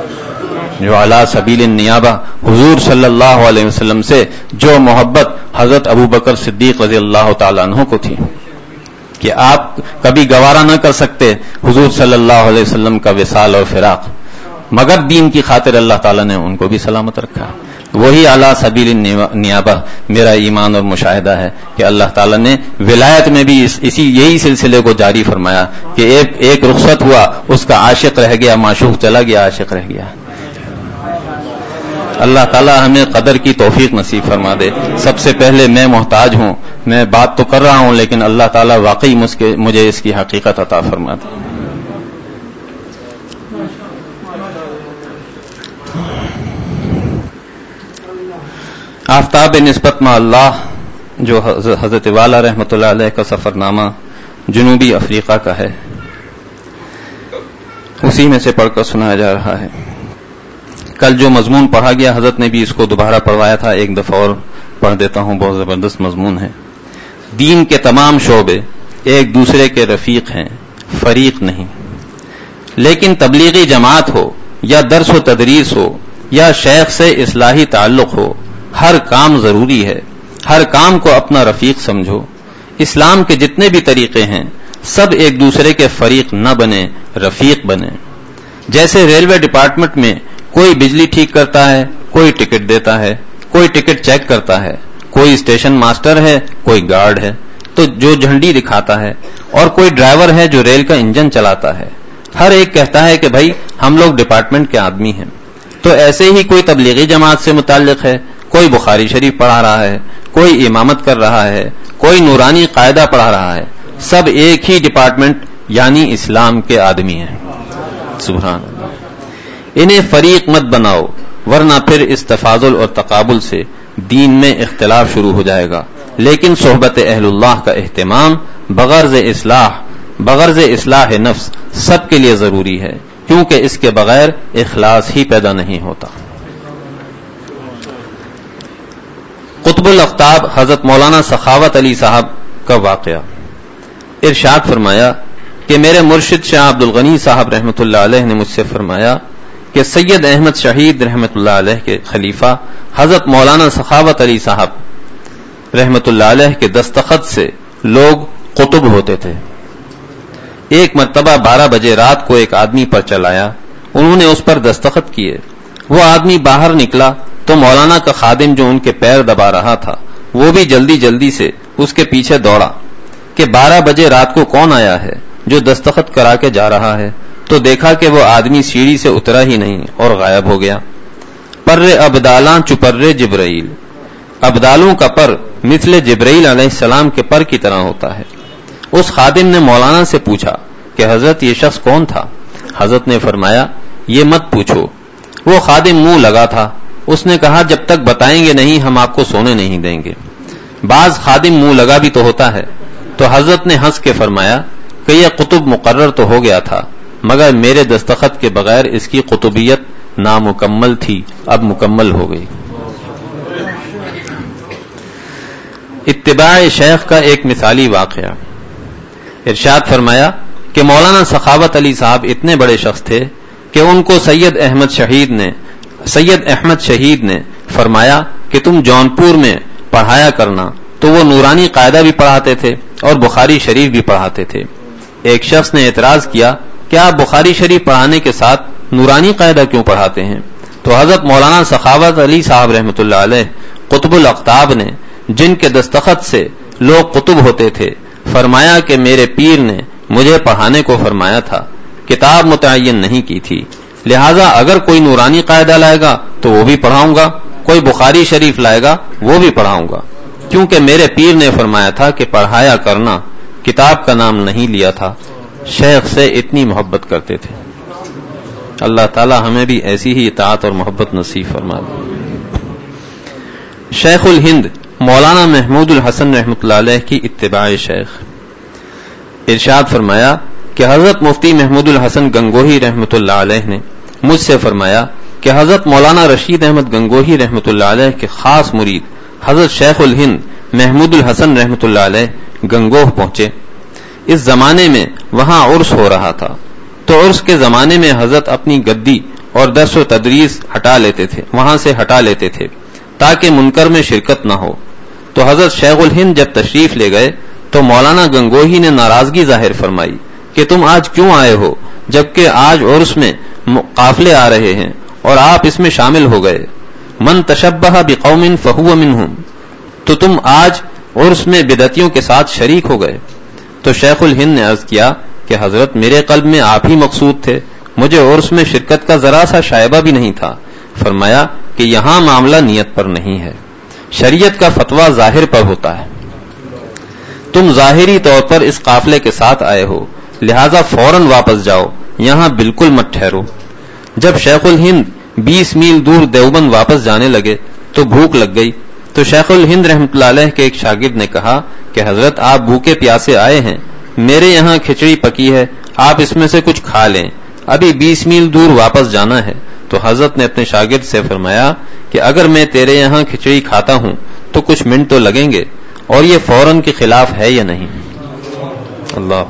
[SPEAKER 3] جو علی سبیل النیابہ حضور صلی اللہ علیہ وسلم سے جو محبت حضرت ابو بکر صدیق رضی اللہ تعالیٰ عنہ کو تھی کہ آپ کبھی گوارا نہ کر سکتے حضور صلی اللہ علیہ وسلم کا وصال اور فراق، مگر دین کی خاطر اللہ تعالیٰ نے ان کو بھی سلامت رکھا. وہی اعلیٰ سبیل النیابہ میرا ایمان اور مشاہدہ ہے کہ اللہ تعالیٰ نے ولایت میں بھی اس اسی یہی سلسلے کو جاری فرمایا کہ ایک ایک رخصت ہوا، اس کا عاشق رہ گیا، معشوق چلا گیا، عاشق رہ گیا. اللہ تعالیٰ ہمیں قدر کی توفیق نصیب فرما دے. سب سے پہلے میں محتاج ہوں، میں بات تو کر رہا ہوں لیکن اللہ تعالیٰ واقعی مجھے اس کی حقیقت عطا فرما دے. آفتاب نسبت ما اللہ جو حضرت والا رحمت اللہ علیہ کا سفر نامہ جنوبی افریقہ کا ہے، اسی میں سے پڑھ کر سنایا جا رہا ہے. کل جو مضمون پڑھا گیا حضرت نے بھی اس کو دوبارہ پڑھوایا تھا، ایک دفعہ اور پڑھ دیتا ہوں، بہت زبردست مضمون ہے. دین کے تمام شعبے ایک دوسرے کے رفیق ہیں، فریق نہیں. لیکن تبلیغی جماعت ہو یا درس و تدریس ہو یا شیخ سے اصلاحی تعلق ہو، ہر کام ضروری ہے، ہر کام کو اپنا رفیق سمجھو. اسلام کے جتنے بھی طریقے ہیں سب ایک دوسرے کے فریق نہ بنے، رفیق بنے. جیسے ریلوے ڈپارٹمنٹ میں کوئی بجلی ٹھیک کرتا ہے، کوئی ٹکٹ دیتا ہے، کوئی ٹکٹ چیک کرتا ہے، کوئی اسٹیشن ماسٹر ہے، کوئی گارڈ ہے تو جو جھنڈی دکھاتا ہے، اور کوئی ڈرائیور ہے جو ریل کا انجن چلاتا ہے. ہر ایک کہتا ہے کہ بھائی ہم لوگ ڈپارٹمنٹ کے آدمی ہیں. تو ایسے ہی کوئی تبلیغی جماعت سے متعلق ہے، کوئی بخاری شریف پڑھا رہا ہے، کوئی امامت کر رہا ہے، کوئی نورانی قاعدہ پڑھا رہا ہے، سب ایک ہی ڈپارٹمنٹ یعنی اسلام کے آدمی ہیں. سبحان اللہ. انہیں فریق مت بناؤ ورنہ پھر اس تفاضل اور تقابل سے دین میں اختلاف شروع ہو جائے گا. لیکن صحبت اہل اللہ کا اہتمام بغرض اصلاح بغرض اصلاح نفس سب کے لیے ضروری ہے، کیونکہ اس کے بغیر اخلاص ہی پیدا نہیں ہوتا. قطب الاقطاب حضرت مولانا سخاوت علی صاحب کا واقعہ. ارشاد فرمایا کہ میرے مرشد شاہ عبد الغنی صاحب رحمۃ اللہ علیہ نے مجھ سے فرمایا کہ سید احمد شہید رحمۃ اللہ علیہ کے خلیفہ حضرت مولانا سخاوت علی صاحب رحمۃ اللہ علیہ کے دستخط سے لوگ قطب ہوتے تھے. ایک مرتبہ بارہ بجے رات کو ایک آدمی پر چلایا، انہوں نے اس پر دستخط کیے. وہ آدمی باہر نکلا تو مولانا کا خادم جو ان کے پیر دبا رہا تھا وہ بھی جلدی جلدی سے اس کے پیچھے دوڑا کہ بارہ بجے رات کو کون آیا ہے جو دستخط کرا کے جا رہا ہے. تو دیکھا کہ وہ آدمی سیڑھی سے اترا ہی نہیں اور غائب ہو گیا. پر ابدالاں چپرے جبرائیل، ابدالوں کا پر مثل جبرائیل علیہ السلام کے پر کی طرح ہوتا ہے. اس خادم نے مولانا سے پوچھا کہ حضرت یہ شخص کون تھا؟ حضرت نے فرمایا یہ مت پوچھو. وہ خادم منہ لگا تھا. اس نے کہا جب تک بتائیں گے نہیں ہم آپ کو سونے نہیں دیں گے. بعض خادم منہ لگا بھی تو ہوتا ہے. تو حضرت نے ہنس کے فرمایا کہ یہ قطب مقرر تو ہو گیا تھا مگر میرے دستخط کے بغیر اس کی قطبیت نامکمل تھی، اب مکمل ہو گئی. اتباع شیخ کا ایک مثالی واقعہ. ارشاد فرمایا کہ مولانا سخاوت علی صاحب اتنے بڑے شخص تھے کہ ان کو سید احمد شہید نے سید احمد شہید نے فرمایا کہ تم جونپور میں پڑھایا کرنا. تو وہ نورانی قاعدہ بھی پڑھاتے تھے اور بخاری شریف بھی پڑھاتے تھے. ایک شخص نے اعتراض کیا کہ آپ بخاری شریف پڑھانے کے ساتھ نورانی قاعدہ کیوں پڑھاتے ہیں؟ تو حضرت مولانا سخاوت علی صاحب رحمۃ اللہ علیہ قطب الاقطاب نے جن کے دستخط سے لوگ قطب ہوتے تھے فرمایا کہ میرے پیر نے مجھے پڑھانے کو فرمایا تھا، کتاب متعین نہیں کی تھی، لہذا اگر کوئی نورانی قاعدہ لائے گا تو وہ بھی پڑھاؤں گا، کوئی بخاری شریف لائے گا وہ بھی پڑھاؤں گا، کیونکہ میرے پیر نے فرمایا تھا کہ پڑھایا کرنا، کتاب کا نام نہیں لیا تھا. شیخ سے اتنی محبت کرتے تھے. اللہ تعالی ہمیں بھی ایسی ہی اطاعت اور محبت نصیب فرما دے. شیخ الہند مولانا محمود الحسن رحمۃ اللہ علیہ کی اتباع شیخ. ارشاد فرمایا کہ حضرت مفتی محمود الحسن گنگوہی رحمۃ اللہ علیہ نے مجھ سے فرمایا کہ حضرت مولانا رشید احمد گنگوہی رحمۃ اللہ علیہ کے خاص مرید حضرت شیخ الہند محمود الحسن رحمۃ اللہ علیہ گنگوہ پہنچے. اس زمانے میں وہاں عرس ہو رہا تھا تو عرس کے زمانے میں حضرت اپنی گدی اور درس و تدریس ہٹا لیتے تھے وہاں سے ہٹا لیتے تھے تاکہ منکر میں شرکت نہ ہو. تو حضرت شیخ الہند جب تشریف لے گئے تو مولانا گنگوہی نے ناراضگی ظاہر فرمائی کہ تم آج کیوں آئے ہو جبکہ آج عرس میں قافلے آ رہے ہیں اور آپ اس میں شامل ہو گئے. من تشبہ بقوم فہو منہم، تو تم آج عرس میں بدعتیوں کے ساتھ شریک ہو گئے. تو شیخ الہند نے عرض کیا کہ حضرت میرے قلب میں آپ ہی مقصود تھے، مجھے عرس میں شرکت کا ذرا سا شائبہ بھی نہیں تھا. فرمایا کہ یہاں معاملہ نیت پر نہیں ہے، شریعت کا فتویٰ ظاہر پر ہوتا ہے. تم ظاہری طور پر اس قافلے کے ساتھ آئے ہو لہذا فوراً واپس جاؤ، یہاں بالکل مت ٹھہرو. جب شیخ الہند بیس میل دور دیوبند واپس جانے لگے تو بھوک لگ گئی. تو شیخ الہند رحمۃ اللہ علیہ کے ایک شاگرد نے کہا کہ حضرت آپ بھوکے پیاسے آئے ہیں، میرے یہاں کھچڑی پکی ہے، آپ اس میں سے کچھ کھا لیں، ابھی بیس میل دور واپس جانا ہے. تو حضرت نے اپنے شاگرد سے فرمایا کہ اگر میں تیرے یہاں کھچڑی کھاتا ہوں تو کچھ منٹ تو لگیں گے، اور یہ فوراً کے خلاف ہے یا نہیں؟ اللہ،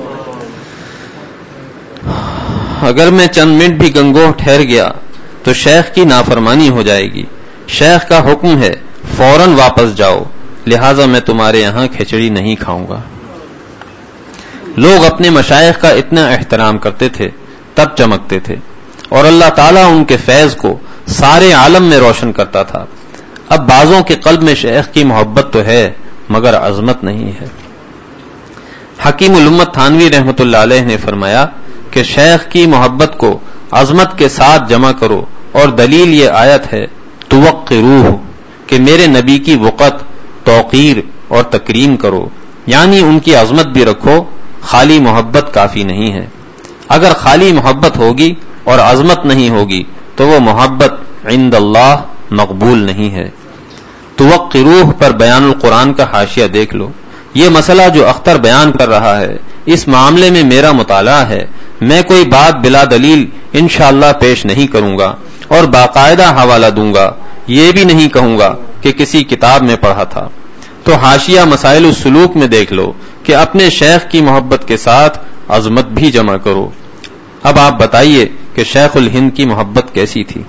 [SPEAKER 3] اگر میں چند منٹ بھی گنگوہ ٹھہر گیا تو شیخ کی نافرمانی ہو جائے گی. شیخ کا حکم ہے فوراً واپس جاؤ، لہذا میں تمہارے یہاں کھچڑی نہیں کھاؤں گا. لوگ اپنے مشائخ کا اتنا احترام کرتے تھے تب چمکتے تھے، اور اللہ تعالیٰ ان کے فیض کو سارے عالم میں روشن کرتا تھا. اب بعضوں کے قلب میں شیخ کی محبت تو ہے مگر عظمت نہیں ہے. حکیم الامت تھانوی رحمت اللہ علیہ نے فرمایا کہ شیخ کی محبت کو عظمت کے ساتھ جمع کرو اور دلیل یہ آیت ہے توقروہ کہ میرے نبی کی وقت توقیر اور تکریم کرو، یعنی ان کی عظمت بھی رکھو. خالی محبت کافی نہیں ہے. اگر خالی محبت ہوگی اور عظمت نہیں ہوگی تو وہ محبت عند اللہ مقبول نہیں ہے. توقروہ پر بیان القرآن کا حاشیہ دیکھ لو. یہ مسئلہ جو اختر بیان کر رہا ہے اس معاملے میں میرا مطالعہ ہے. میں کوئی بات بلا دلیل انشاءاللہ پیش نہیں کروں گا اور باقاعدہ حوالہ دوں گا. یہ بھی نہیں کہوں گا کہ کسی کتاب میں پڑھا تھا. تو حاشیہ مسائل السلوک میں دیکھ لو کہ اپنے شیخ کی محبت کے ساتھ عظمت بھی جمع کرو. اب آپ بتائیے کہ شیخ الہند کی محبت کیسی تھی؟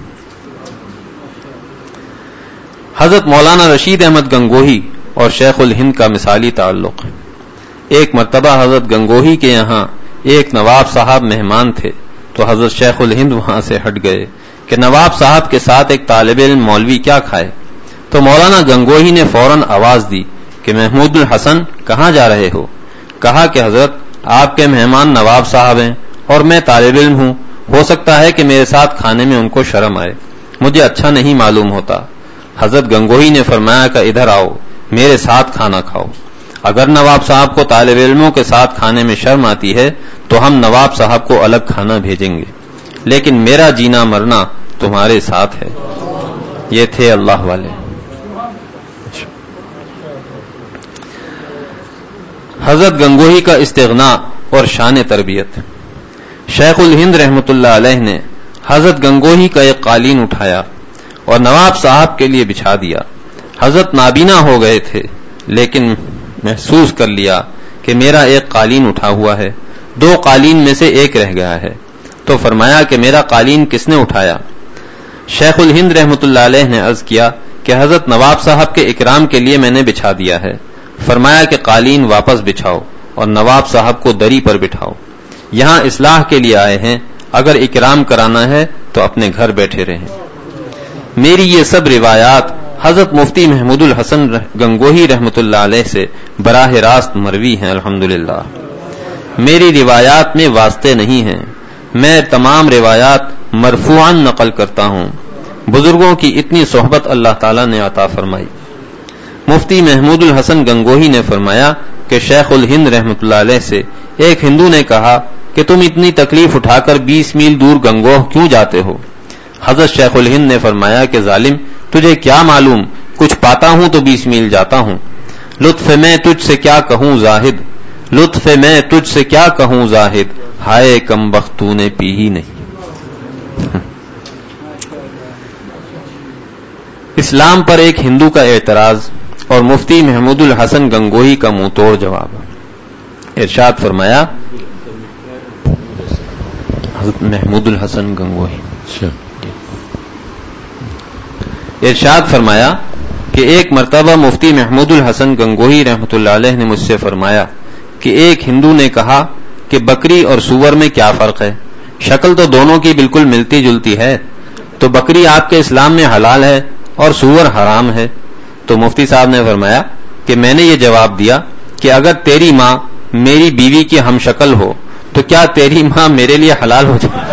[SPEAKER 3] حضرت مولانا رشید احمد گنگوہی اور شیخ الہند کا مثالی تعلق. ایک مرتبہ حضرت گنگوہی کے یہاں ایک نواب صاحب مہمان تھے تو حضرت شیخ الہند وہاں سے ہٹ گئے کہ نواب صاحب کے ساتھ ایک طالب علم مولوی کیا کھائے. تو مولانا گنگوہی نے فوراً آواز دی کہ محمود الحسن کہاں جا رہے ہو؟ کہا کہ حضرت آپ کے مہمان نواب صاحب ہیں اور میں طالب علم ہوں، ہو سکتا ہے کہ میرے ساتھ کھانے میں ان کو شرم آئے، مجھے اچھا نہیں معلوم ہوتا. حضرت گنگوہی نے فرمایا کہ ادھر آؤ، میرے ساتھ کھانا کھاؤ. اگر نواب صاحب کو طالب علموں کے ساتھ کھانے میں شرم آتی ہے تو ہم نواب صاحب کو الگ کھانا بھیجیں گے، لیکن میرا جینا مرنا تمہارے ساتھ ہے. یہ تھے اللہ والے. حضرت گنگوہی کا استغنا اور شان تربیت. شیخ الہند رحمت اللہ علیہ نے حضرت گنگوہی کا ایک قالین اٹھایا اور نواب صاحب کے لیے بچھا دیا. حضرت نابینا ہو گئے تھے لیکن محسوس کر لیا کہ میرا ایک قالین اٹھا ہوا ہے، دو قالین میں سے ایک رہ گیا ہے. تو فرمایا کہ میرا قالین کس نے اٹھایا؟ شیخ الہند رحمت اللہ علیہ نے عرض کیا کہ حضرت نواب صاحب کے اکرام کے لیے میں نے بچھا دیا ہے. فرمایا کہ قالین واپس بچھاؤ اور نواب صاحب کو دری پر بٹھاؤ. یہاں اصلاح کے لیے آئے ہیں، اگر اکرام کرانا ہے تو اپنے گھر بیٹھے رہیں. میری یہ سب روایات حضرت مفتی محمود الحسن گنگوہی رحمت اللہ علیہ سے براہ راست مروی ہیں. الحمدللہ میری روایات میں واسطے نہیں ہیں، میں تمام روایات مرفوعاً نقل کرتا ہوں. بزرگوں کی اتنی صحبت اللہ تعالیٰ نے عطا فرمائی. مفتی محمود الحسن گنگوہی نے فرمایا کہ شیخ الہند رحمت اللہ علیہ سے ایک ہندو نے کہا کہ تم اتنی تکلیف اٹھا کر بیس میل دور گنگوہ کیوں جاتے ہو؟ حضرت شیخ الہند نے فرمایا کہ ظالم تجھے کیا معلوم، کچھ پاتا ہوں تو بیس میل جاتا ہوں. لطف میں تجھ سے کیا کہوں زاہد، لطف میں تجھ سے کیا کہوں زاہد، ہائے کم بخت تو نے پی ہی نہیں. اسلام پر ایک ہندو کا اعتراض اور مفتی محمود الحسن گنگوہی کا منہ توڑ جواب. ارشاد فرمایا حضرت محمود الحسن گنگوہی ارشاد فرمایا کہ ایک مرتبہ مفتی محمود الحسن گنگوہی رحمت اللہ علیہ نے مجھ سے فرمایا کہ ایک ہندو نے کہا کہ بکری اور سور میں کیا فرق ہے؟ شکل تو دونوں کی بالکل ملتی جلتی ہے، تو بکری آپ کے اسلام میں حلال ہے اور سور حرام ہے. تو مفتی صاحب نے فرمایا کہ میں نے یہ جواب دیا کہ اگر تیری ماں میری بیوی کی ہم شکل ہو تو کیا تیری ماں میرے لیے حلال ہو جائے؟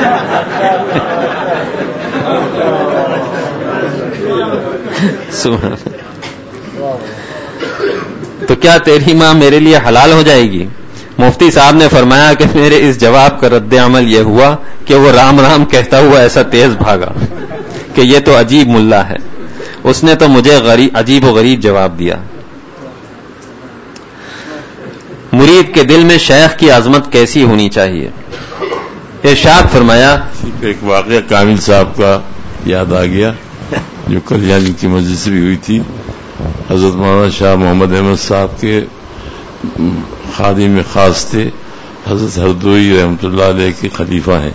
[SPEAKER 3] تو کیا تیری ماں میرے لیے حلال ہو جائے گی؟ مفتی صاحب نے فرمایا کہ میرے اس جواب کا رد عمل یہ ہوا کہ وہ رام رام کہتا ہوا ایسا تیز بھاگا کہ یہ تو عجیب ملا ہے. اس نے تو مجھے غریب عجیب و غریب جواب دیا. مرید کے دل میں شیخ کی عظمت کیسی ہونی چاہیے؟ ارشاد فرمایا.
[SPEAKER 1] ایک واقعہ کامل صاحب کا یاد آ گیا جو کل یہاں جن کی مجلس بھی ہوئی تھی. حضرت مولانا شاہ محمد احمد صاحب کے خادم خاص تھے، حضرت ہردوئی رحمۃ اللہ علیہ کے خلیفہ ہیں.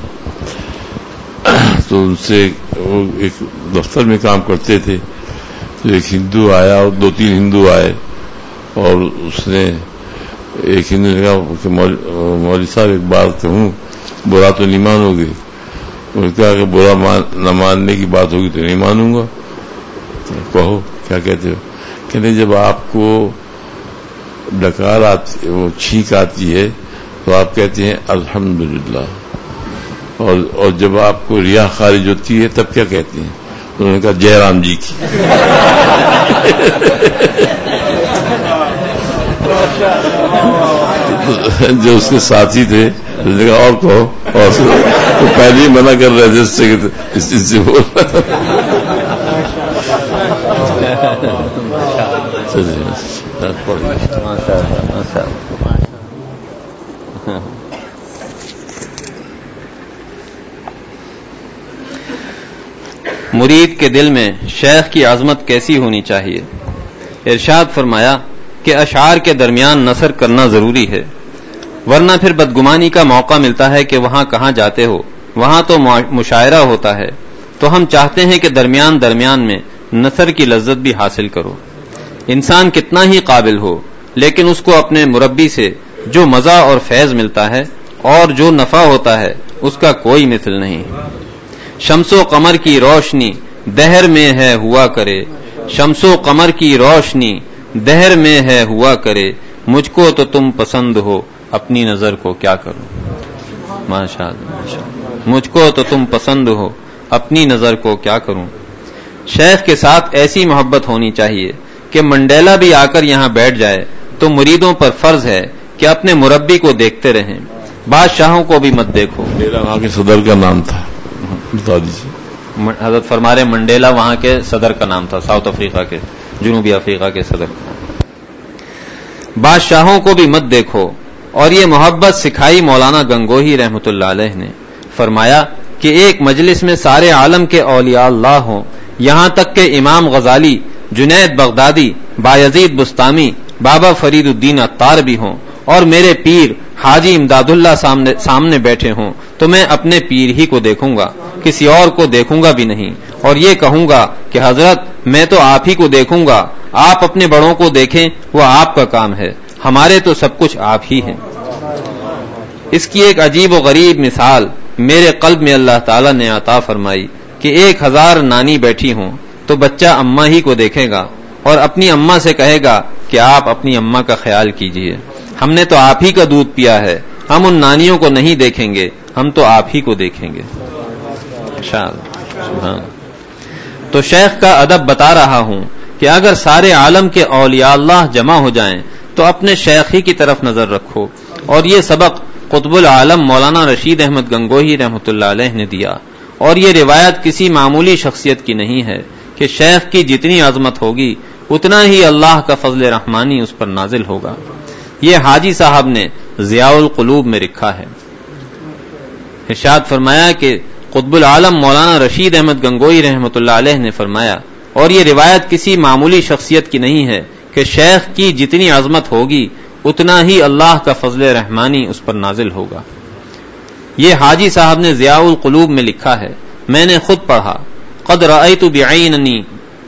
[SPEAKER 1] تو ان سے وہ ایک دفتر میں کام کرتے تھے، تو ایک ہندو آیا اور دو تین ہندو آئے اور اس نے ایک ہندو نے کہا کہ مولوی صاحب ایک بات کہوں، برا تو نہیں مانو گے؟ اس کا کہ برا مان نہ ماننے کی بات ہوگی تو نہیں مانوں گا. تو کہو کیا کہتے ہو؟ کہتے جب آپ کو ڈکار آتی وہ چھینک آتی ہے تو آپ کہتے ہیں الحمدللہ، اور اور جب آپ کو ریاح خارج ہوتی ہے تب کیا کہتے ہیں؟ انہوں نے کہا جے رام جی کی. جو اس کے ساتھی تھے اس نے کہا اور کہو، اور تو پہلے ہی منع کر رہے تھے اس سے اس چیز سے بول.
[SPEAKER 3] مرید کے دل میں شیخ کی عظمت کیسی ہونی چاہیے؟ ارشاد فرمایا کہ اشعار کے درمیان نثر کرنا ضروری ہے، ورنہ پھر بدگمانی کا موقع ملتا ہے کہ وہاں کہاں جاتے ہو، وہاں تو مشاعرہ ہوتا ہے. تو ہم چاہتے ہیں کہ درمیان درمیان میں نثر کی لذت بھی حاصل کرو. انسان کتنا ہی قابل ہو لیکن اس کو اپنے مربی سے جو مزہ اور فیض ملتا ہے اور جو نفع ہوتا ہے اس کا کوئی مثل نہیں. شمس و قمر کی روشنی دہر میں ہے ہوا کرے، شمس و قمر کی روشنی دہر میں ہے ہوا کرے، مجھ کو تو تم پسند ہو اپنی نظر کو کیا کروں. ماشاء اللہ، مجھ کو تو تم پسند ہو اپنی نظر کو کیا کروں. شیخ کے ساتھ ایسی محبت ہونی چاہیے کہ منڈیلا بھی آ کر یہاں بیٹھ جائے تو مریدوں پر فرض ہے کہ اپنے مربی کو دیکھتے رہیں، بادشاہوں کو بھی مت دیکھو.
[SPEAKER 1] منڈیلا وہاں کے صدر کا نام تھا، بتا دیجیے.
[SPEAKER 3] حضرت فرما رہے منڈیلا وہاں کے صدر کا نام تھا، ساؤتھ افریقہ کے، جنوبی افریقہ کے صدر. بادشاہوں کو بھی مت دیکھو. اور یہ محبت سکھائی مولانا گنگوہی رحمۃ اللہ علیہ نے. فرمایا کہ ایک مجلس میں سارے عالم کے اولیاء اللہ ہوں، یہاں تک کہ امام غزالی، جنید بغدادی، بایزید بستامی، بابا فرید الدین عطار بھی ہوں، اور میرے پیر حاجی امداد اللہ سامنے سامنے بیٹھے ہوں، تو میں اپنے پیر ہی کو دیکھوں گا، کسی اور کو دیکھوں گا بھی نہیں، اور یہ کہوں گا کہ حضرت میں تو آپ ہی کو دیکھوں گا، آپ اپنے بڑوں کو دیکھیں، وہ آپ کا کام ہے، ہمارے تو سب کچھ آپ ہی ہیں. اس کی ایک عجیب و غریب مثال میرے قلب میں اللہ تعالیٰ نے عطا فرمائی کہ ایک ہزار نانی بیٹھی ہوں تو بچہ اماں ہی کو دیکھے گا اور اپنی اماں سے کہے گا کہ آپ اپنی اماں کا خیال کیجئے، ہم نے تو آپ ہی کا دودھ پیا ہے، ہم ان نانیوں کو نہیں دیکھیں گے، ہم تو آپ ہی کو دیکھیں گے. تو شیخ کا ادب بتا رہا ہوں کہ اگر سارے عالم کے اولیاء اللہ جمع ہو جائیں تو اپنے شیخ ہی کی طرف نظر رکھو. اور یہ سبق قطب العالم مولانا رشید احمد گنگوہی رحمۃ اللہ علیہ نے دیا. اور یہ روایت کسی معمولی شخصیت کی نہیں ہے کہ شیخ کی جتنی عظمت ہوگی اتنا ہی اللہ کا فضل رحمانی اس پر نازل ہوگا. یہ حاجی صاحب نے ضیاء القلوب میں لکھا ہے. ارشاد فرمایا کہ قطب العالم مولانا رشید احمد گنگوہی رحمۃ اللہ علیہ نے فرمایا، اور یہ روایت کسی معمولی شخصیت کی نہیں ہے کہ شیخ کی جتنی عظمت ہوگی اتنا ہی اللہ کا فضل رحمانی اس پر نازل ہوگا. یہ حاجی صاحب نے ضیاء القلوب میں لکھا ہے، میں نے خود پڑھا. قد رأیت بعینی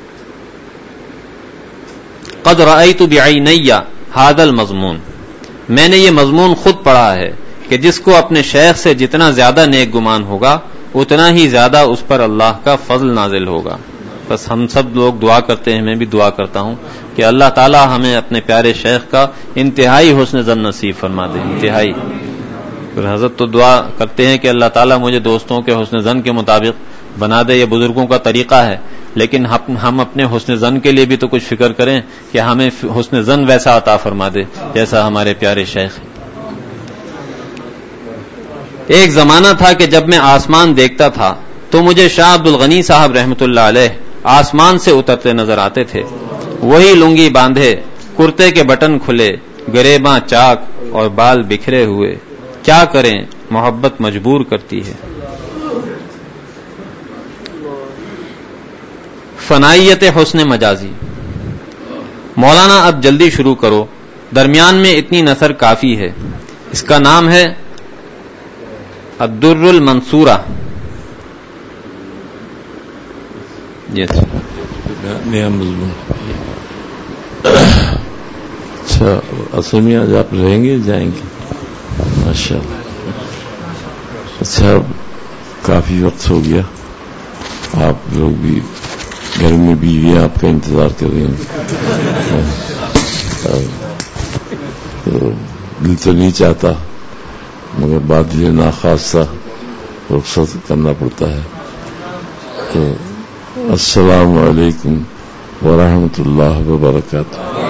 [SPEAKER 3] قد رأیت بعینی ھذا المضمون، میں نے یہ مضمون خود پڑھا ہے کہ جس کو اپنے شیخ سے جتنا زیادہ نیک گمان ہوگا اتنا ہی زیادہ اس پر اللہ کا فضل نازل ہوگا. بس ہم سب لوگ دعا کرتے ہیں، میں بھی دعا کرتا ہوں کہ اللہ تعالی ہمیں اپنے پیارے شیخ کا انتہائی حسن ظن نصیب فرما دے. انتہائی. پھر حضرت تو دعا کرتے ہیں کہ اللہ تعالیٰ مجھے دوستوں کے حسن ظن کے مطابق بنا دے، یہ بزرگوں کا طریقہ ہے، لیکن ہم اپنے حسن ظن کے لیے بھی تو کچھ فکر کریں کہ ہمیں حسن ظن ویسا عطا فرما دے جیسا ہمارے پیارے شیخ. ایک زمانہ تھا کہ جب میں آسمان دیکھتا تھا تو مجھے شاہ عبد الغنی صاحب رحمۃ اللہ علیہ آسمان سے اترتے نظر آتے تھے. وہی لنگی باندھے، کرتے کے بٹن کھلے، گریباں چاک اور بال بکھرے ہوئے. کیا کریں، محبت مجبور کرتی ہے. فنائیت حسن مجازی. مولانا اب جلدی شروع کرو، درمیان میں اتنی نثر کافی ہے. اس کا نام ہے الدر المنصورہ. یس
[SPEAKER 1] نیا مضمون. اچھا اصل میں آج آپ رہیں گے جائیں گے؟ ماشاء اللہ. اچھا کافی وقت ہو گیا، آپ لوگ بھی گھر میں بیویاں آپ کا انتظار کر رہی ہیں، تو دل تو نہیں چاہتا مگر بعد یہ ناخواستہ رخصت کرنا پڑتا ہے. تو السلام علیکم ورحمۃ اللہ وبرکاتہ.